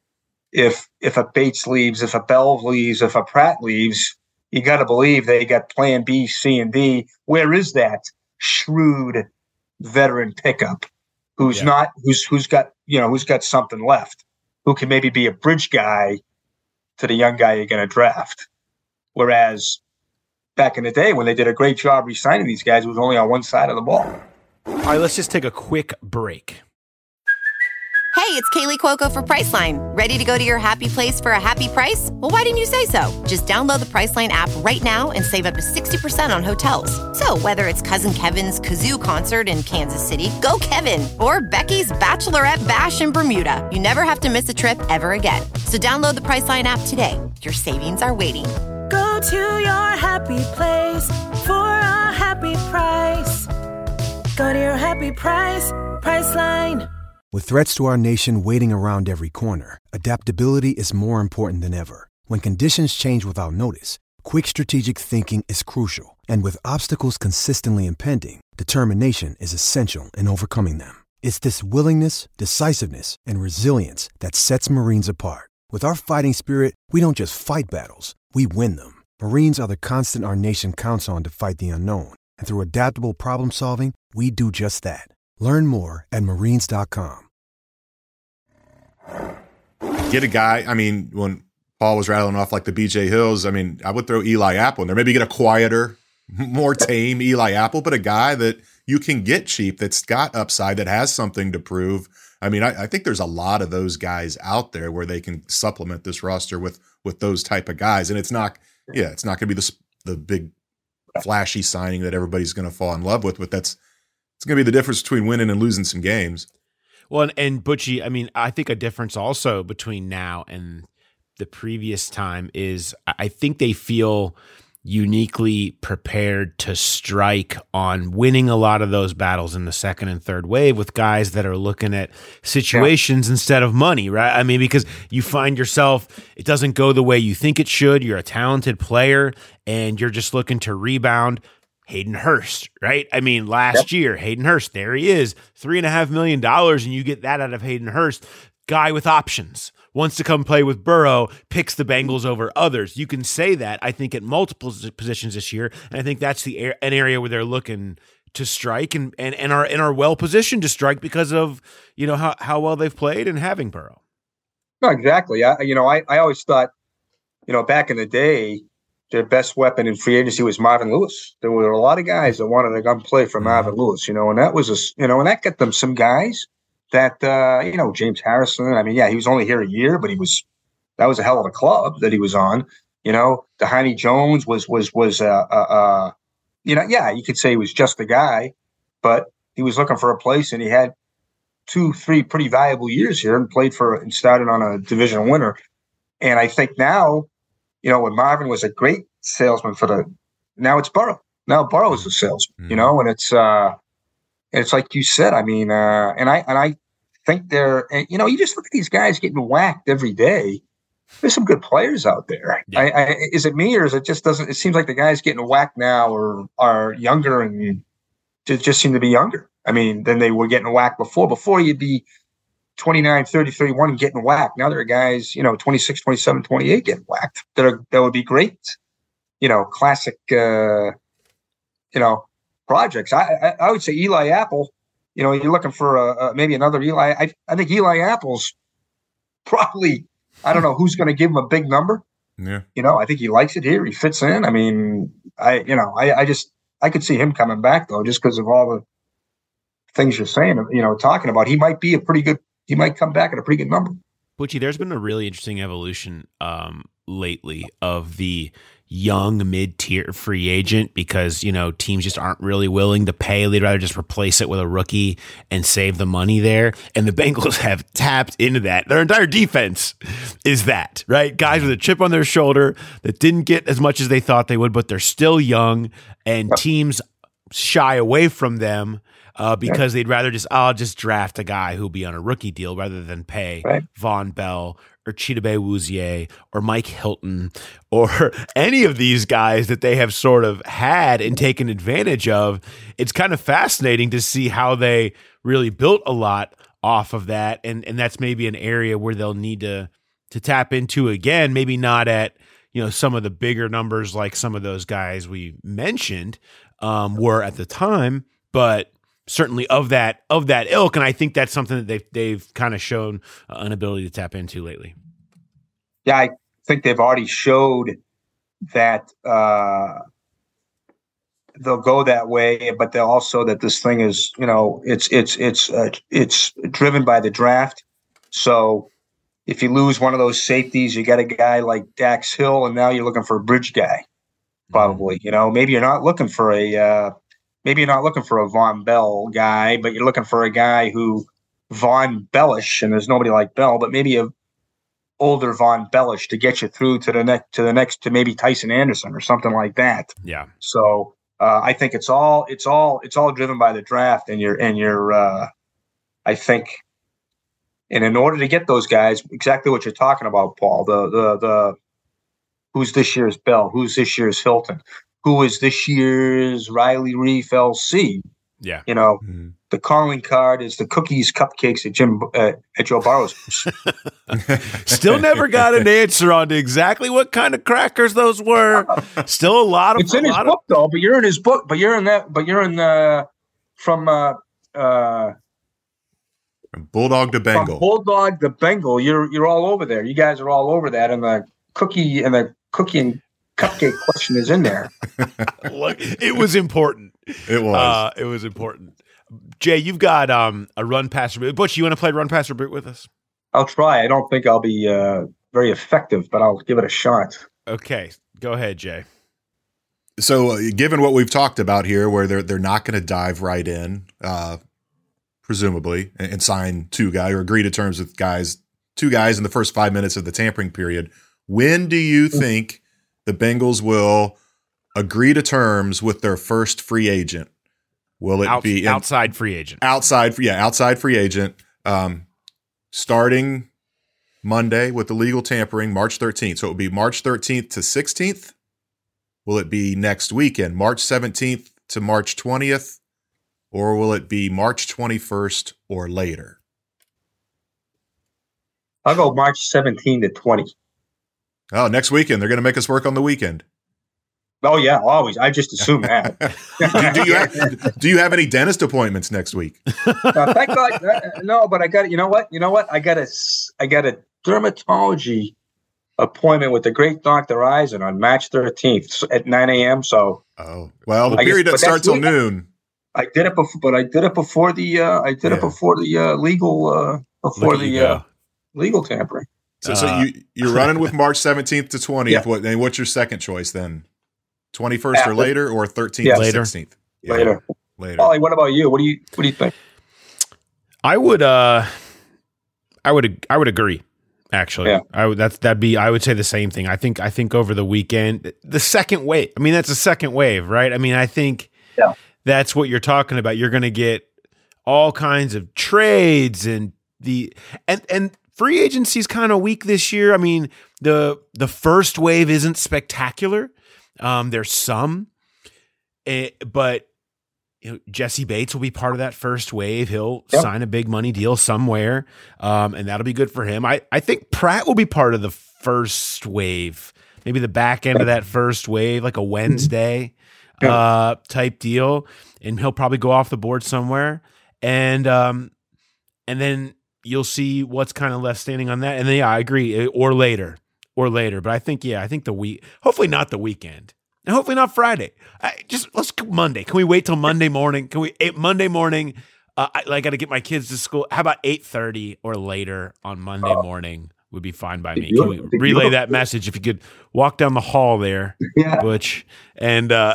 if if a Bates leaves, if a Bell leaves, if a Pratt leaves. You got to believe they got plan B, C, and D. Where is that shrewd veteran pickup who's yeah. not, who's, who's got, you know, who's got something left, who can maybe be a bridge guy to the young guy you're going to draft? Whereas back in the day when they did a great job re-signing these guys, it was only on one side of the ball. All right, let's just take a quick break. Hey, it's Kaylee Cuoco for Priceline. Ready to go to your happy place for a happy price? Well, why didn't you say so? Just download the Priceline app right now and save up to sixty percent on hotels. So whether it's Cousin Kevin's Kazoo Concert in Kansas City, go Kevin, or Becky's Bachelorette Bash in Bermuda, you never have to miss a trip ever again. So download the Priceline app today. Your savings are waiting. Go to your happy place for a happy price. Go to your happy price, Priceline. With threats to our nation waiting around every corner, adaptability is more important than ever. When conditions change without notice, quick strategic thinking is crucial. And with obstacles consistently impending, determination is essential in overcoming them. It's this willingness, decisiveness, and resilience that sets Marines apart. With our fighting spirit, we don't just fight battles, we win them. Marines are the constant our nation counts on to fight the unknown. And through adaptable problem solving, we do just that. Learn more at marines dot com. Get a guy, I mean, when Paul was rattling off like the B J Hills, I mean, I would throw Eli Apple in there. Maybe get a quieter, more tame Eli Apple, but a guy that you can get cheap that's got upside, that has something to prove. I mean, I, I think there's a lot of those guys out there where they can supplement this roster with with those type of guys. And it's not, yeah, it's not going to be the the big flashy signing that everybody's going to fall in love with, but that's it's going to be the difference between winning and losing some games. Well, and, and Butchie, I mean, I think a difference also between now and the previous time is I think they feel uniquely prepared to strike on winning a lot of those battles in the second and third wave with guys that are looking at situations yeah. instead of money, right? I mean, because you find yourself, it doesn't go the way you think it should. You're a talented player and you're just looking to rebound. Hayden Hurst, right? I mean, last yep. year, Hayden Hurst, there he is, three and a half million dollars, and you get that out of Hayden Hurst. Guy with options, wants to come play with Burrow, picks the Bengals over others. You can say that, I think, at multiple positions this year, and I think that's the an area where they're looking to strike and and, and are and are well positioned to strike because of, you know, how, how well they've played and having Burrow. No, exactly. I, you know, I, I always thought, you know, back in the day, their best weapon in free agency was Marvin Lewis. There were a lot of guys that wanted to come play for Marvin Lewis, you know, and that was a, you know, and that got them some guys that, uh, you know, James Harrison. I mean, yeah, he was only here a year, but he was, that was a hell of a club that he was on. You know, D'Honey Jones was, was, was, uh, uh, uh, you know, yeah, you could say he was just a guy, but he was looking for a place and he had two, three pretty valuable years here and played for, and started on a division winner. And I think now, you know, when Marvin was a great salesman for the, now it's Burrow. Now Burrow is a salesman, mm. you know, and it's, uh, it's like you said, I mean, uh, and I, and I think they're, you know, you just look at these guys getting whacked every day. There's some good players out there. Yeah. I, I, is it me or is it just doesn't, it seems like the guys getting whacked now are, are younger and just, just seem to be younger. I mean, than they were getting whacked before. Before you'd be twenty-nine, thirty, thirty-one getting whacked. Now there are guys, you know, twenty-six, twenty-seven, twenty-eight getting whacked. That are, that would be great, you know, classic, uh, you know, projects. I, I I would say Eli Apple, you know, you're looking for a, a, maybe another Eli. I, I think Eli Apple's probably, I don't know who's going to give him a big number. Yeah. You know, I think he likes it here. He fits in. I mean, I, you know, I, I just, I could see him coming back though, just because of all the things you're saying, you know, talking about. He might be a pretty good, he might come back at a pretty good number. Butchie, there's been a really interesting evolution um, lately of the young mid-tier free agent because, you know, teams just aren't really willing to pay. They'd rather just replace it with a rookie and save the money there. And the Bengals have tapped into that. Their entire defense is that, right? Guys with a chip on their shoulder that didn't get as much as they thought they would, but they're still young, and teams shy away from them Uh, because they'd rather just, I'll just draft a guy who'll be on a rookie deal rather than pay right. Von Bell or Chidobe Awuzie or Mike Hilton or any of these guys that they have sort of had and taken advantage of. It's kind of fascinating to see how they really built a lot off of that. And and that's maybe an area where they'll need to to tap into again, maybe not at, you know, some of the bigger numbers like some of those guys we mentioned um, were at the time, but certainly of that of that ilk, and I think that's something that they've they've kind of shown uh, an ability to tap into lately. Yeah, I think they've already showed that uh, they'll go that way, but they'll also that this thing is, you know, it's it's it's uh, it's driven by the draft. So if you lose one of those safeties, you get a guy like Dax Hill, and now you're looking for a bridge guy. Probably, mm-hmm. you know, maybe you're not looking for a. Uh, Maybe you're not looking for a Von Bell guy, but you're looking for a guy who Von Bellish, and there's nobody like Bell, but maybe a older Von Bellish to get you through to the next, to the next, to maybe Tyson Anderson or something like that. Yeah. So uh, I think it's all, it's all, it's all driven by the draft, and you're, and you're, uh, I think, and in order to get those guys, exactly what you're talking about, Paul, the, the, the, who's this year's Bell? Who's this year's Hilton? Who is this year's Riley Reef L C? Yeah. You know, mm-hmm. the calling card is the cookies, cupcakes at Jim uh, at Joe Burrow's. Still never got an answer on exactly what kind of crackers those were. Still a lot of. It's in his of, book though, but you're in his book. But you're in that. But you're in the from uh, uh, Bulldog to Bengal. Bulldog to Bengal. You're you're all over there. You guys are all over that, and the cookie and the cookie and cupcake question is in there. Look, it was important. It was. Uh, it was important. Jay, you've got um, a run pass or boot. Butch, you want to play run pass or boot with us? I'll try. I don't think I'll be uh, very effective, but I'll give it a shot. Okay, go ahead, Jay. So, uh, given what we've talked about here, where they're they're not going to dive right in, uh, presumably, and, and sign two guys or agree to terms with guys, two guys in the first five minutes of the tampering period, when do you think the Bengals will agree to terms with their first free agent? Will it Out, be in, outside free agent? Outside, yeah, outside free agent. Um, starting Monday with the legal tampering, March thirteenth. So it will be March thirteenth to sixteenth. Will it be next weekend, March seventeenth to March twentieth? Or will it be March twenty-first or later? I'll go March seventeenth to twentieth. Oh, next weekend. They're going to make us work on the weekend. Oh, yeah, always. I just assume that. do, do, you have, do you have any dentist appointments next week? uh, thank God. Uh, no, but I got, you know what? You know what? I got a, I got a dermatology appointment with the great Doctor Eisen on March thirteenth at nine a.m. So, oh, well, the I period guess, doesn't start till weekend. noon. I did it before, but I did it before the, uh, I did Yeah. it before the uh, legal, uh, before Look at you the uh, go. legal tampering. So, so Uh, you, you're running with March seventeenth to twentieth. Yeah. What, and what's your second choice then? twenty-first or After. later, or thirteenth Yeah. to Later. sixteenth? Yeah, Later. Later. Ollie, what about you? What do you, what do you think? I would, uh, I would, I would agree. Actually, Yeah. I would. That's that'd be. I would say the same thing. I think. I think over the weekend, the second wave. I mean, that's a second wave, right? I mean, I think Yeah. that's what you're talking about. You're going to get all kinds of trades and the and and free agency's kind of weak this year. I mean, the the first wave isn't spectacular. Um, there's some, eh, but you know, Jesse Bates will be part of that first wave. He'll Yep. sign a big money deal somewhere, um, and that'll be good for him. I, I think Pratt will be part of the first wave, maybe the back end of that first wave, like a Wednesday Yeah. uh, type deal, and he'll probably go off the board somewhere. And um, and then you'll see what's kind of left standing on that. And then, yeah, I agree, or later, or later. But I think, yeah, I think the week, hopefully not the weekend. And hopefully not Friday. I, just let's go Monday. Can we wait till Monday morning? Can we eight, Monday morning? Uh, I, I got to get my kids to school. How about eight thirty or later on Monday morning would be fine by me. Can we relay that message? If you could walk down the hall there, Yeah. Butch, and uh,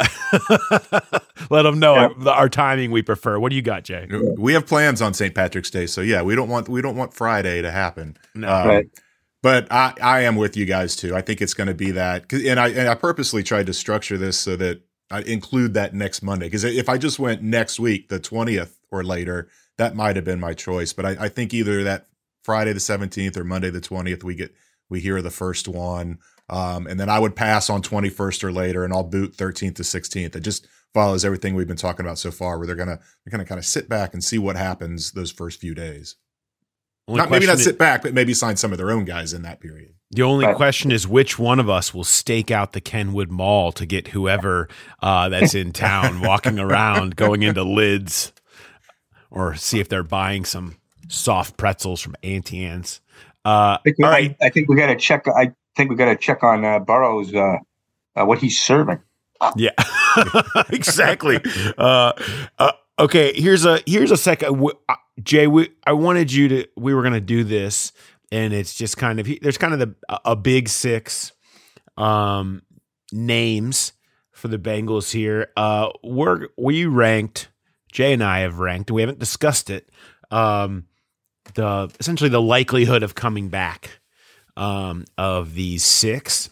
let them know Yeah. our, our timing we prefer. What do you got, Jay? We have plans on Saint Patrick's Day, so yeah, we don't want we don't want Friday to happen. No. Um, Right. But I, I am with you guys too. I think it's going to be that, 'cause- and I and I purposely tried to structure this so that I include that next Monday. Because if I just went next week, the twentieth or later, that might have been my choice. But I, I think either that Friday the seventeenth or Monday the twentieth, we get we hear the first one, um, and then I would pass on twenty-first or later, and I'll boot thirteenth to sixteenth. It just follows everything we've been talking about so far, where they're gonna they're gonna kind of sit back and see what happens those first few days. Only Not, maybe not question sit back, but maybe sign some of their own guys in that period. The only Right. question is which one of us will stake out the Kenwood Mall to get whoever uh, that's in town walking around, going into Lids, or see if they're buying some soft pretzels from Auntie Anne's. Uh, I think, we, all right. I, I think we got to check. I think we got to check on uh, Burrow's uh, uh, what he's serving. Yeah, exactly. Uh, uh, okay, here's a here's a second. W- uh, Jay, we, I wanted you to. We were going to do this, and it's just kind of there's kind of the a big six um, names for the Bengals here. Uh, we're we ranked. Jay and I have ranked. We haven't discussed it. Um, the essentially the likelihood of coming back um, of these six.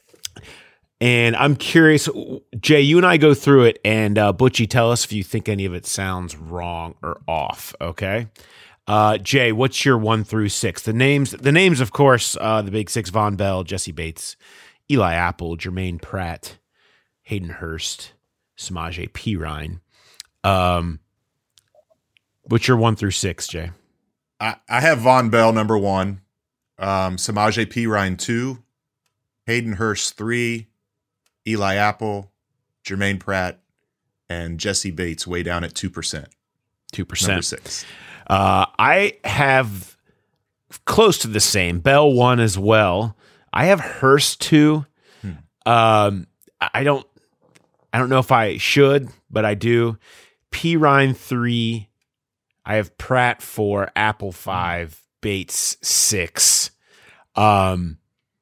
And I'm curious, Jay, you and I go through it, and uh, Butchie, tell us if you think any of it sounds wrong or off. Okay, uh, Jay, what's your one through six? The names, the names, of course, uh, the big six: Von Bell, Jesse Bates, Eli Apple, Jermaine Pratt, Hayden Hurst, Samaje Perine. Um, what's your one through six, Jay? I, I have Vonn Bell number one, um, Samaje Perine two, Hayden Hurst three, Eli Apple, Jermaine Pratt, and Jesse Bates way down at two percent. two percent. Number six. Uh, I have close to the same. Bell one as well. I have Hurst two. Hmm. Um, I don't I don't know if I should, but I do. Perine three. I have Pratt four, Apple five, Bates six. Um,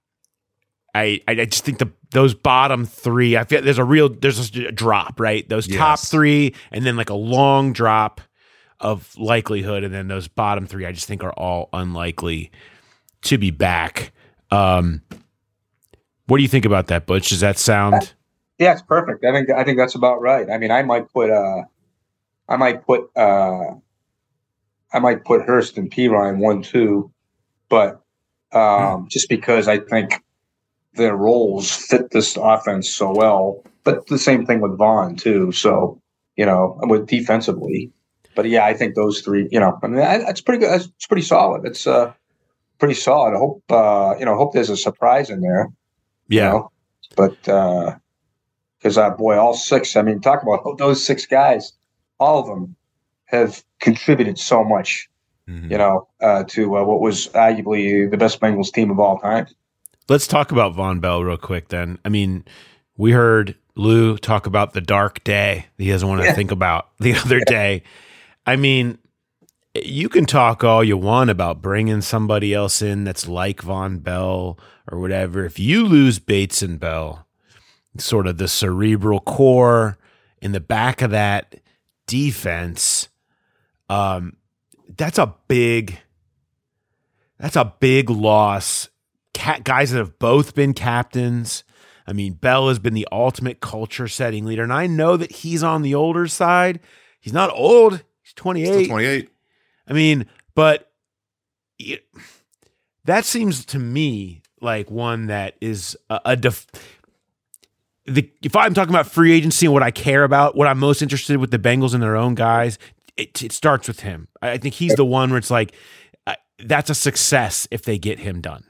I I just think the those bottom three, I feel there's a real there's a drop, right? Those Yes. top three, and then like a long drop of likelihood, and then those bottom three, I just think are all unlikely to be back. Um, what do you think about that, Butch? Does that sound? Yeah, it's perfect. I think I think that's about right. I mean, I might put uh, I might put uh, I might put Hurst and Perine one two, but um, just because I think their roles fit this offense so well. But the same thing with Vaughn too. So you know, with defensively. But yeah, I think those three. You know, I mean, that's pretty good. It's pretty solid. It's uh, pretty solid. I hope uh, you know. Hope there's a surprise in there. Yeah. You know? But because uh, uh, boy, all six. I mean, talk about those six guys. All of them have contributed so much. Mm-hmm. You know, uh, to uh, what was arguably the best Bengals team of all time. Let's talk about Vonn Bell real quick then. I mean, we heard Lou talk about the dark day that he doesn't want to yeah. think about the other day. I mean, you can talk all you want about bringing somebody else in that's like Vonn Bell or whatever. If you lose Bates and Bell, sort of the cerebral core in the back of that defense, um, that's a big, that's a big loss. Cat, guys that have both been captains. I mean, Bell has been the ultimate culture setting leader, and I know that he's on the older side. He's not old. He's twenty-eight. Still twenty-eight. I mean, but it, that seems to me like one that is a, a def, the if I'm talking about free agency and what I care about, what I'm most interested with the Bengals and their own guys, it, it starts with him. I think he's the one where it's like uh, that's a success if they get him done.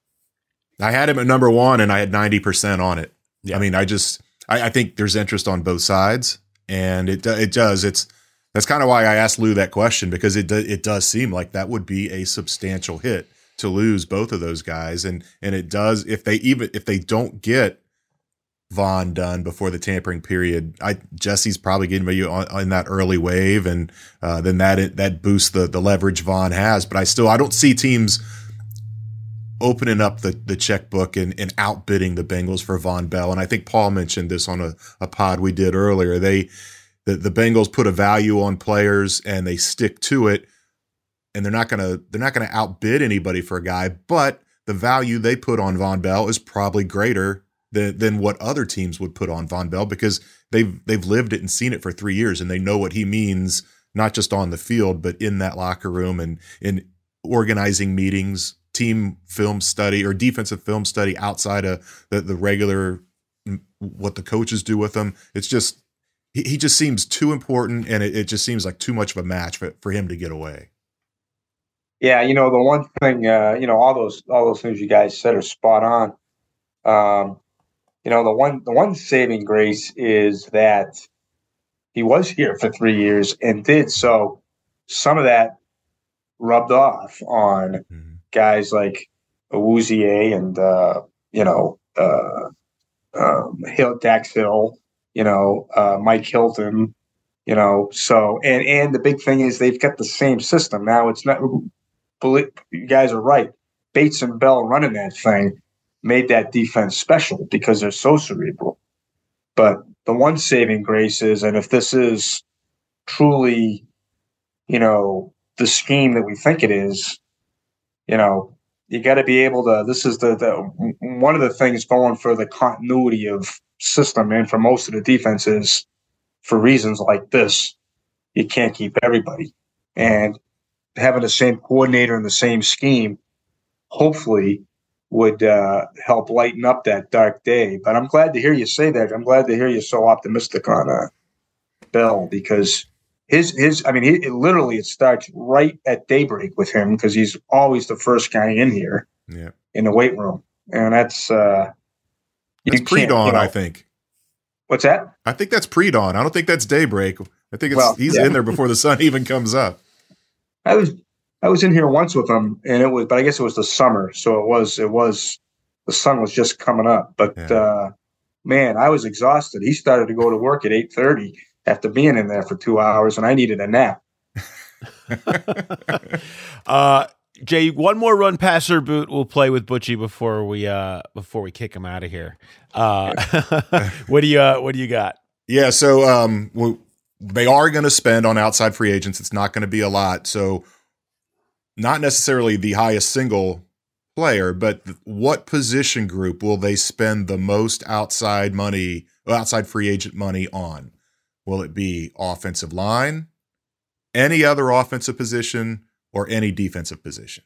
I had him at number one, and I had ninety percent on it. Yeah. I mean, I just I, I think there's interest on both sides, and it it does. It's that's kind of why I asked Lou that question, because it do, it does seem like that would be a substantial hit to lose both of those guys, and and it does if they even if they don't get Vaughn done before the tampering period. I Jesse's probably getting you on, on that early wave, and uh, then that that boosts the the leverage Vaughn has. But I still I don't see teams opening up the, the checkbook and, and outbidding the Bengals for Vonn Bell. And I think Paul mentioned this on a, a pod we did earlier. They the, the Bengals put a value on players and they stick to it, and they're not gonna they're not gonna outbid anybody for a guy, but the value they put on Vonn Bell is probably greater than than what other teams would put on Vonn Bell, because they've they've lived it and seen it for three years and they know what he means, not just on the field, but in that locker room and in organizing meetings, team film study or defensive film study outside of the, the regular, what the coaches do with them. It's just, he, he just seems too important, and it, it just seems like too much of a match for, for him to get away. Yeah. You know, the one thing, uh, you know, all those, all those things you guys said are spot on. Um, you know, the one, the one saving grace is that he was here for three years and did. So some of that rubbed off on mm-hmm. guys like Awuzie and, uh, you know, uh, um, Hill, Dax Hill, you know, uh, Mike Hilton, you know, so, and, and the big thing is they've got the same system. Now it's not, you guys are right. Bates and Bell running that thing made that defense special because they're so cerebral. But the one saving grace is, and if this is truly, you know, the scheme that we think it is, you know, you got to be able to, this is the, the, one of the things going for the continuity of system and for most of the defenses, for reasons like this, you can't keep everybody. And having the same coordinator and the same scheme, hopefully would uh, help lighten up that dark day. But I'm glad to hear you say that. I'm glad to hear you're so optimistic on uh, Bell, because his his I mean, he, it literally it starts right at daybreak with him, because he's always the first guy in here yeah. in the weight room, and that's uh, that's pre-dawn. You know, I think. What's that? I think that's pre-dawn. I don't think that's daybreak. I think it's well, he's yeah. in there before the sun even comes up. I was I was in here once with him, and it was, but I guess it was the summer, so it was it was the sun was just coming up. But yeah. uh, man, I was exhausted. He started to go to work at eight thirty after being in there for two hours, and I needed a nap. uh, Jay, one more run passer boot we'll play with Butchie before we uh, before we kick him out of here. Uh, what do you uh, what do you got? Yeah, so um, we, they are going to spend on outside free agents. It's not going to be a lot, so not necessarily the highest single player, but what position group will they spend the most outside money, outside free agent money on? Will it be offensive line, any other offensive position, or any defensive position?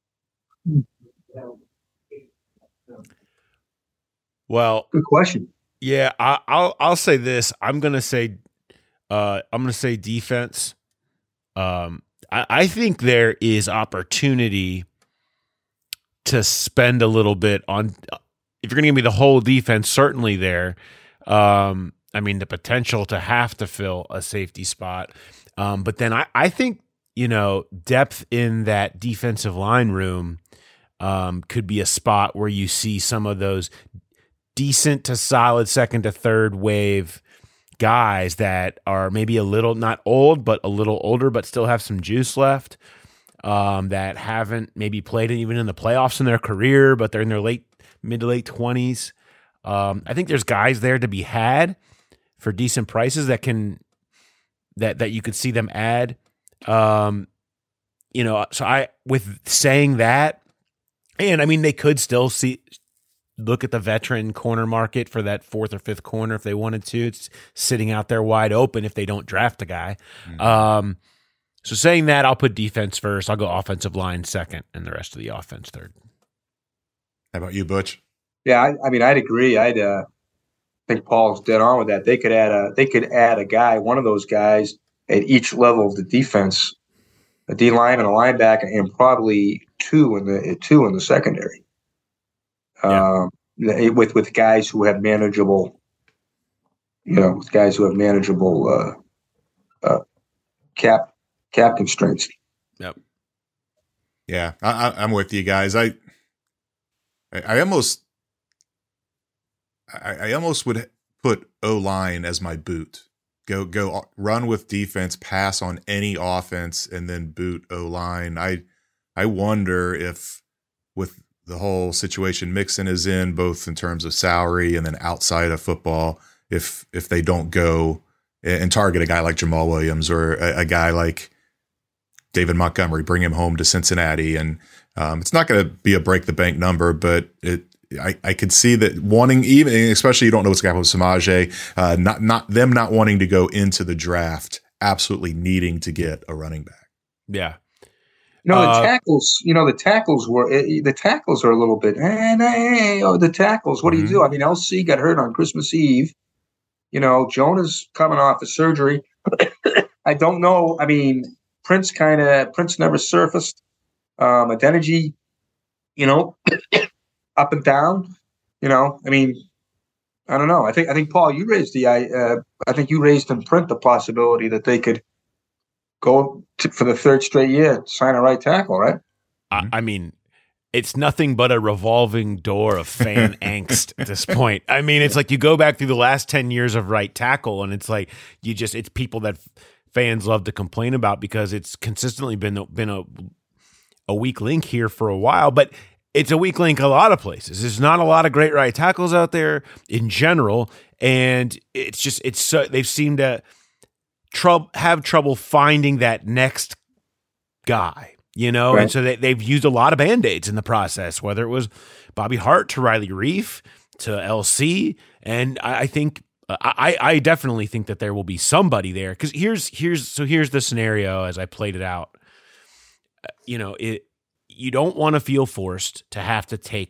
Well, good question. Yeah, I, I'll I'll say this. I'm gonna say, uh, I'm gonna say defense. Um, I, I think there is opportunity to spend a little bit on. If you're gonna give me the whole defense, certainly there. Um, I mean, the potential to have to fill a safety spot. Um, but then I, I think, you know, depth in that defensive line room um, could be a spot where you see some of those decent to solid second to third wave guys that are maybe a little, not old, but a little older, but still have some juice left, um, that haven't maybe played even in the playoffs in their career, but they're in their late, mid to late twenties. Um, I think there's guys there to be had for decent prices that can, that, that you could see them add. Um, you know, so I, with saying that, and I mean, they could still see, look at the veteran corner market for that fourth or fifth corner if they wanted to. It's sitting out there wide open if they don't draft a guy. Mm-hmm. Um, so saying that, I'll put defense first. I'll go offensive line second, and the rest of the offense third. How about you, Butch? Yeah, I, I mean, I'd agree. I'd uh, think Paul's dead on with that. They could add a, they could add a guy, one of those guys at each level of the defense, a D line and a linebacker, and probably two in the two in the secondary. Yeah. Um, with with guys who have manageable, you know, with guys who have manageable uh, uh, cap cap constraints. Yep. Yeah, I, I'm with you guys. I I almost I, I almost would put O-line as my boot. Go go run with defense, pass on any offense, and then boot O-line. I I wonder if with the whole situation Mixon is in, both in terms of salary and then outside of football, if if they don't go and target a guy like Jamal Williams or a, a guy like David Montgomery, bring him home to Cincinnati, and um, it's not going to be a break the bank number, but it. I, I could see that wanting, even especially you don't know what's going to happen with Samaje, uh, not not them not wanting to go into the draft, absolutely needing to get a running back. Yeah. No, the uh, tackles. You know, the tackles were the tackles are a little bit. And hey, oh, the tackles. What mm-hmm. do you do? I mean, L C got hurt on Christmas Eve. You know, Jonah's coming off of surgery. I don't know. I mean, Prince kind of Prince never surfaced. Um, Adeniji, you know. Up and down, you know. I mean, I don't know. I think I think Paul, you raised the. Uh, I think you raised in print the possibility that they could go to, for the third straight year, sign a right tackle, right? I, I mean, it's nothing but a revolving door of fan angst at this point. I mean, it's like you go back through the last ten years of right tackle, and it's like you just it's people that fans love to complain about because it's consistently been been a a weak link here for a while, but. It's a weak link a lot of places. There's not a lot of great right tackles out there in general, and it's just it's so they've seemed to trouble have trouble finding that next guy, you know. Right. And so they, they've used a lot of band-aids in the process, whether it was Bobby Hart to Riley Reif to L C, and I, I think I, I definitely think that there will be somebody there because here's here's so here's the scenario as I played it out. You know it. You don't want to feel forced to have to take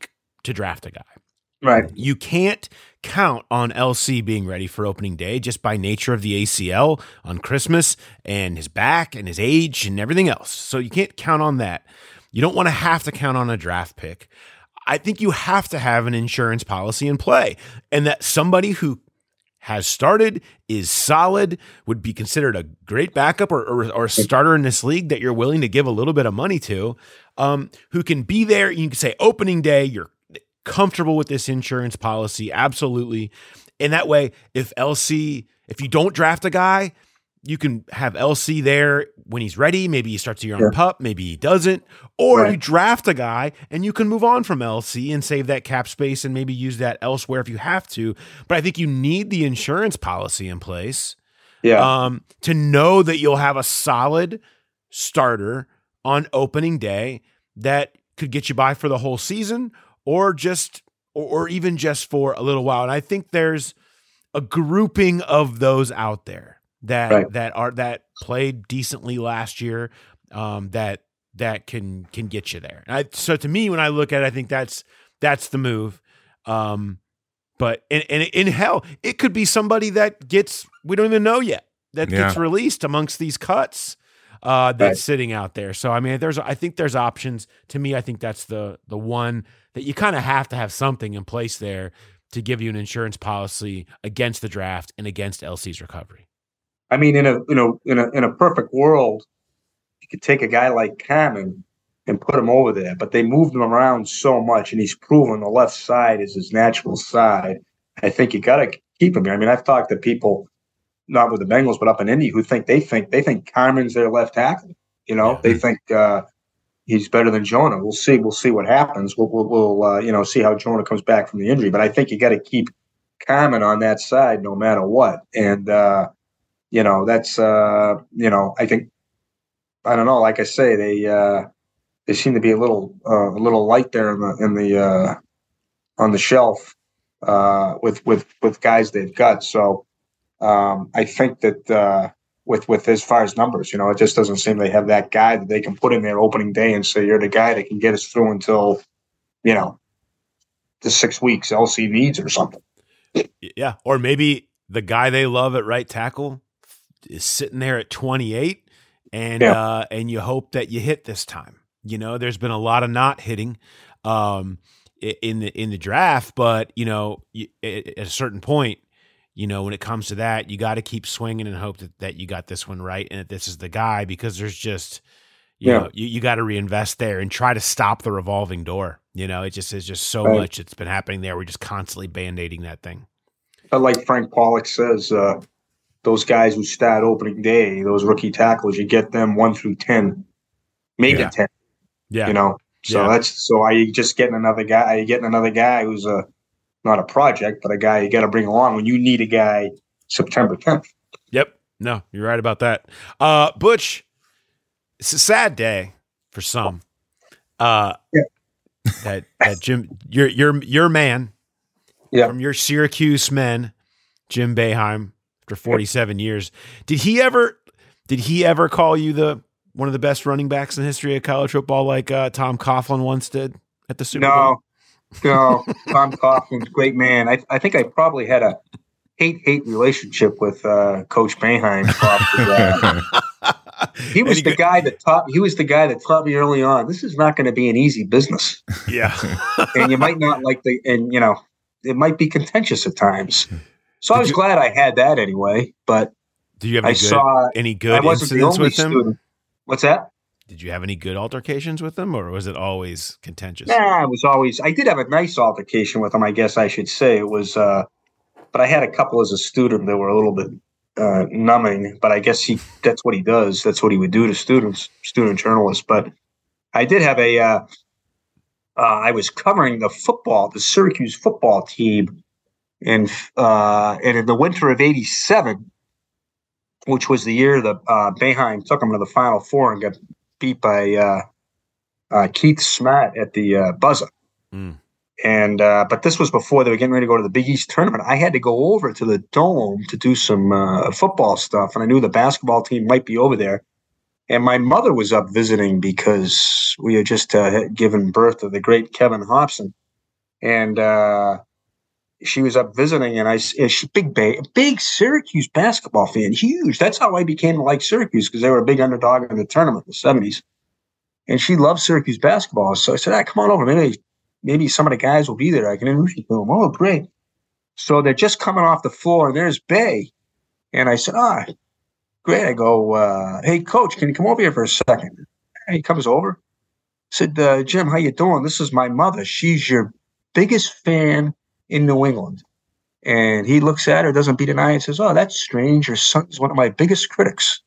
to draft a guy. Right. You can't count on L C being ready for opening day just by nature of the A C L on Christmas and his back and his age and everything else. So you can't count on that. You don't want to have to count on a draft pick. I think you have to have an insurance policy in play, and that somebody who has started, is solid, would be considered a great backup or, or, or a starter in this league that you're willing to give a little bit of money to, um, who can be there. You can say opening day, you're comfortable with this insurance policy. Absolutely. And that way, if L C, if you don't draft a guy, you can have L C there when he's ready. Maybe he starts a year on pup, maybe he doesn't, or right. you draft a guy and you can move on from L C and save that cap space and maybe use that elsewhere if you have to. But I think you need the insurance policy in place, yeah, um, to know that you'll have a solid starter on opening day that could get you by for the whole season, or just, or, or even just for a little while. And I think there's a grouping of those out there that right. that are that played decently last year, um, that that can can get you there. I, so to me, when I look at it, I think that's that's the move. Um, but in, in in hell, it could be somebody that gets, we don't even know yet, that yeah. gets released amongst these cuts uh, that's right. sitting out there. So I mean, there's I think there's options. To me, I think that's the the one that you kind of have to have something in place there to give you an insurance policy against the draft and against L C's recovery. I mean, in a you know in a in a perfect world, you could take a guy like Common and put him over there, but they moved him around so much, and he's proven the left side is his natural side. I think you got to keep him here. I mean, I've talked to people, not with the Bengals, but up in Indy, who think they think they think Carmen's their left tackle. You know, yeah. they think uh, he's better than Jonah. We'll see. We'll see what happens. We'll, we'll, we'll uh, you know, see how Jonah comes back from the injury. But I think you got to keep Carmen on that side no matter what. And uh, you know, that's uh, you know, I think. I don't know. Like I say, they uh, they seem to be a little uh, a little light there in the in the uh, on the shelf uh, with with with guys they've got. So um, I think that uh, with with as far as numbers, you know, it just doesn't seem they have that guy that they can put in their opening day and say you're the guy that can get us through until, you know, the six weeks L C needs or something. Yeah, or maybe the guy they love at right tackle is sitting there at twenty-eight. And, yeah. uh, and you hope that you hit this time. You know, there's been a lot of not hitting, um, in the, in the draft, but you know, you, at a certain point, you know, when it comes to that, you got to keep swinging and hope that, that you got this one right. And that this is the guy, because there's just, you yeah. know, you, you got to reinvest there and try to stop the revolving door. You know, it just is just so right. much that's been happening there. We're just constantly band-aiding that thing. But like Frank Pollock says, uh, those guys who start opening day, those rookie tackles, you get them one through ten, maybe yeah. ten. Yeah, you know. So yeah. that's so. Are you just getting another guy? Are you getting another guy who's a not a project, but a guy you got to bring along when you need a guy September tenth? Yep. No, you're right about that. Uh, Butch, it's a sad day for some. Uh, yeah. That that Jim, your your your man, yeah, from your Syracuse men, Jim Boeheim. After forty-seven years, did he ever? Did he ever call you the one of the best running backs in the history of college football, like uh, Tom Coughlin once did at the Super no, Bowl? No, Tom Coughlin's a great man. I, I think I probably had a hate hate relationship with uh, Coach Boeheim. He was the guy that taught. He was the guy that taught me early on. This is not going to be an easy business. Yeah, and you might not like the, and you know, it might be contentious at times. So Did I was you, glad I had that anyway. But do you have any I good, saw any good incidents with him? Student. What's that? Did you have any good altercations with him, or was it always contentious? Nah, it was always. I did have a nice altercation with him, I guess I should say. It was, uh, but I had a couple as a student that were a little bit uh, numbing. But I guess he that's what he does. That's what he would do to students, student journalists. But I did have a. Uh, uh, I was covering the football, the Syracuse football team. And uh, and in the winter of eighty-seven, which was the year that uh, Boeheim took him to the Final Four and got beat by uh, uh, Keith Smart at the uh, buzzer. Mm. And uh, but this was before they were getting ready to go to the Big East tournament. I had to go over to the Dome to do some uh, football stuff, and I knew the basketball team might be over there. And my mother was up visiting because we had just uh, given birth to the great Kevin Hobson. and uh, she was up visiting, and I, and she, big Bay, big Syracuse basketball fan, huge. That's how I became to like Syracuse, because they were a big underdog in the tournament in the seventies. And she loved Syracuse basketball. So I said, ah, come on over. Maybe, maybe some of the guys will be there. I can introduce you to them. Oh, great. So they're just coming off the floor, and there's Bay. And I said, ah, great. I go, uh, hey, Coach, can you come over here for a second? And he comes over. I said, uh, Jim, how you doing? This is my mother. She's your biggest fan in New England. And he looks at her, doesn't beat an eye, and says, oh, that's strange. Your son's one of my biggest critics.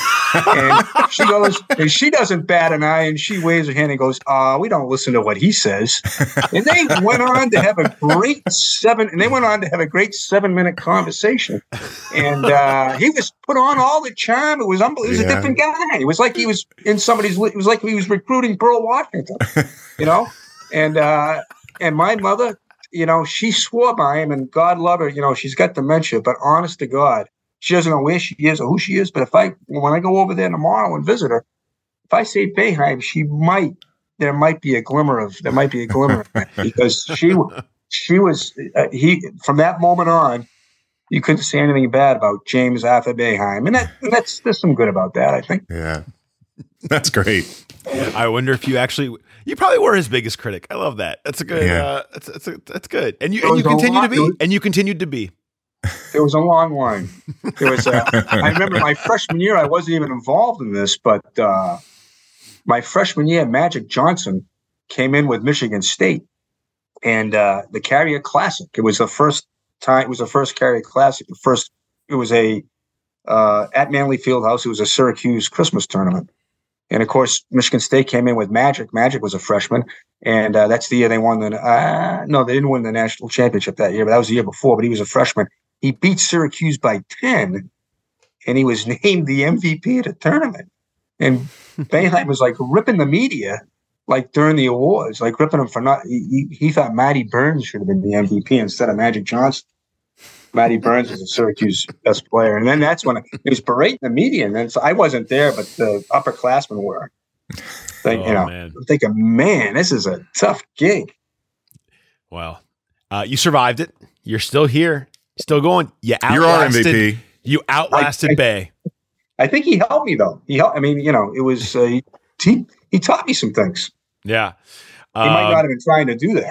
And she goes, and she doesn't bat an eye, and she waves her hand and goes, uh, we don't listen to what he says. And they went on to have a great seven, and they went on to have a great seven-minute conversation. And uh, he was put on all the charm. It was unbelievable. He was yeah. a different guy. It was like he was in somebody's, it was like he was recruiting Pearl Washington, you know? And, uh, and my mother, you know, she swore by him, and God love her, you know, she's got dementia, but honest to God, she doesn't know where she is or who she is. But if I, when I go over there tomorrow and visit her, if I say Boeheim, she might, there might be a glimmer of, there might be a glimmer of that, because she, she was, uh, he, from that moment on, you couldn't say anything bad about James Arthur Boeheim. And that, and that's, there's some good about that, I think. Yeah. That's great. I wonder if you actually, you probably were his biggest critic. I love that. That's a good, yeah. uh, that's, that's, a, that's good. And you, and you continue to be, and you continued to be. There was a long line. There was. A, I remember my freshman year. I wasn't even involved in this, but uh, my freshman year, Magic Johnson came in with Michigan State, and uh, the Carrier Classic. It was the first time. It was the first Carrier Classic. The first. It was a uh, at Manley Fieldhouse. It was a Syracuse Christmas tournament, and of course, Michigan State came in with Magic. Magic was a freshman, and uh, that's the year they won the. Uh, no, they didn't win the national championship that year, but that was the year before. But he was a freshman. He beat Syracuse by ten, and he was named the M V P of the tournament. And Boeheim was like ripping the media, like during the awards, like ripping him for not. He, he thought Matty Burns should have been the M V P instead of Magic Johnson. Matty Burns was a Syracuse best player, and then that's when he was berating the media. And then so I wasn't there, but the upperclassmen were. Like, oh, you know, man. I'm thinking, man, this is a tough gig. Well, uh, you survived it. You're still here. Still going. You outlasted, You're our M V P. You outlasted I, I, Bay. I think he helped me, though. He helped. I mean, you know, it was uh, he, he taught me some things. Yeah. He um, might not have been trying to do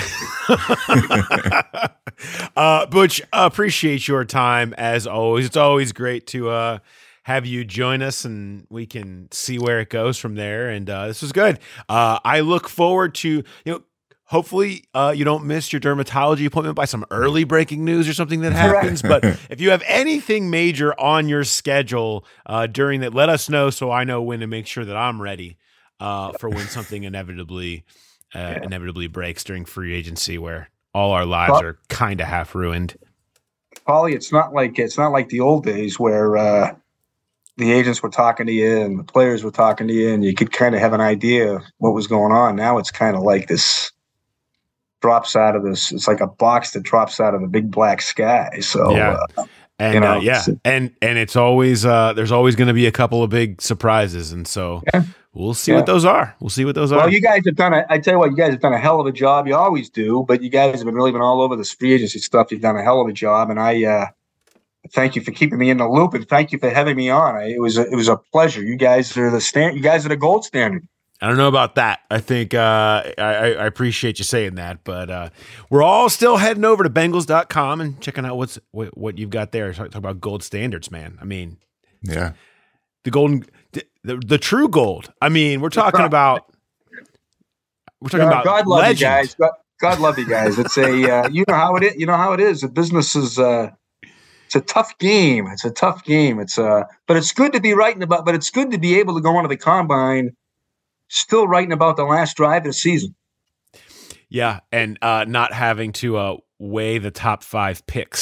that. uh, Butch, appreciate your time as always. It's always great to uh, have you join us, and we can see where it goes from there. And uh, this was good. Uh, I look forward to, you know, hopefully uh, you don't miss your dermatology appointment by some early breaking news or something that happens. But if you have anything major on your schedule uh, during that, let us know so I know when to make sure that I'm ready uh, for when something inevitably uh, yeah. inevitably breaks during free agency, where all our lives well, are kind of half ruined. Paulie, it's not like it's not like the old days where uh, the agents were talking to you and the players were talking to you, and you could kind of have an idea of what was going on. Now it's kind of like this. Drops out of this. It's like a box that drops out of the big black sky. So yeah, uh, and you know, uh, yeah, and and it's always uh, there's always going to be a couple of big surprises, and so yeah. we'll see yeah. what those are. We'll see what those well, are. Well, you guys have done. A, I tell you what, you guys have done a hell of a job. You always do, but you guys have been really been all over this free agency stuff. You've done a hell of a job, and I uh, thank you for keeping me in the loop, and thank you for having me on. I, it was a, it was a pleasure. You guys are the stand. You guys are the gold standard. I don't know about that. I think uh, I, I appreciate you saying that, but uh, we're all still heading over to Bengals dot com and checking out what's what, what you've got there. Talk, talk about gold standards, man. I mean, yeah, the golden, the, the true gold. I mean, we're talking about we're talking God, about God love legend. you guys. God, God love you guys. It's a uh, you know how it is. You know how it is. The business is uh, it's a tough game. It's a tough game. It's uh, but it's good to be writing about. But it's good to be able to go onto the combine. Still writing about the last drive of the season. Yeah, and uh, not having to uh, weigh the top five picks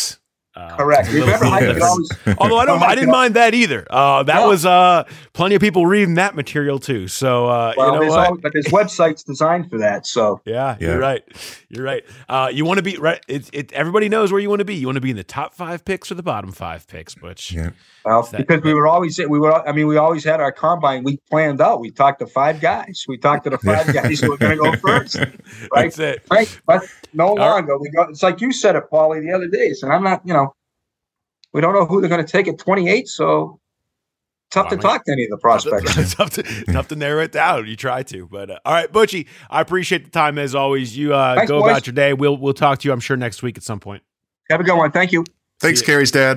Uh, Correct. Remember, I could always, although I don't, I didn't mind that either. Uh, that no. was uh, plenty of people reading that material too. So uh, well, you know there's what? all, but there's websites designed for that. So yeah, Yeah. you're right. You're right. Uh, you want to be right. It, it, everybody knows where you want to be. You want to be in the top five picks or the bottom five picks. Butch. Yeah. well, that- because we were always we were. I mean, we always had our combine. We planned out. We talked to five guys. We talked to the five guys who were going to go first. Right. That's it. Right. But no right. longer. We go. It's like you said it, Paulie, the other day. And I'm not. You know. We don't know who they're going to take at twenty-eight, so tough Well, to I mean, talk to any of the prospects. It's tough to, tough to narrow it down. You try to, but uh, all right, Butchie. I appreciate the time as always. You uh, Thanks, go boys. about your day. We'll we'll talk to you. I'm sure next week at some point. Have a good one. Thank you. Thanks, Carrie's dad.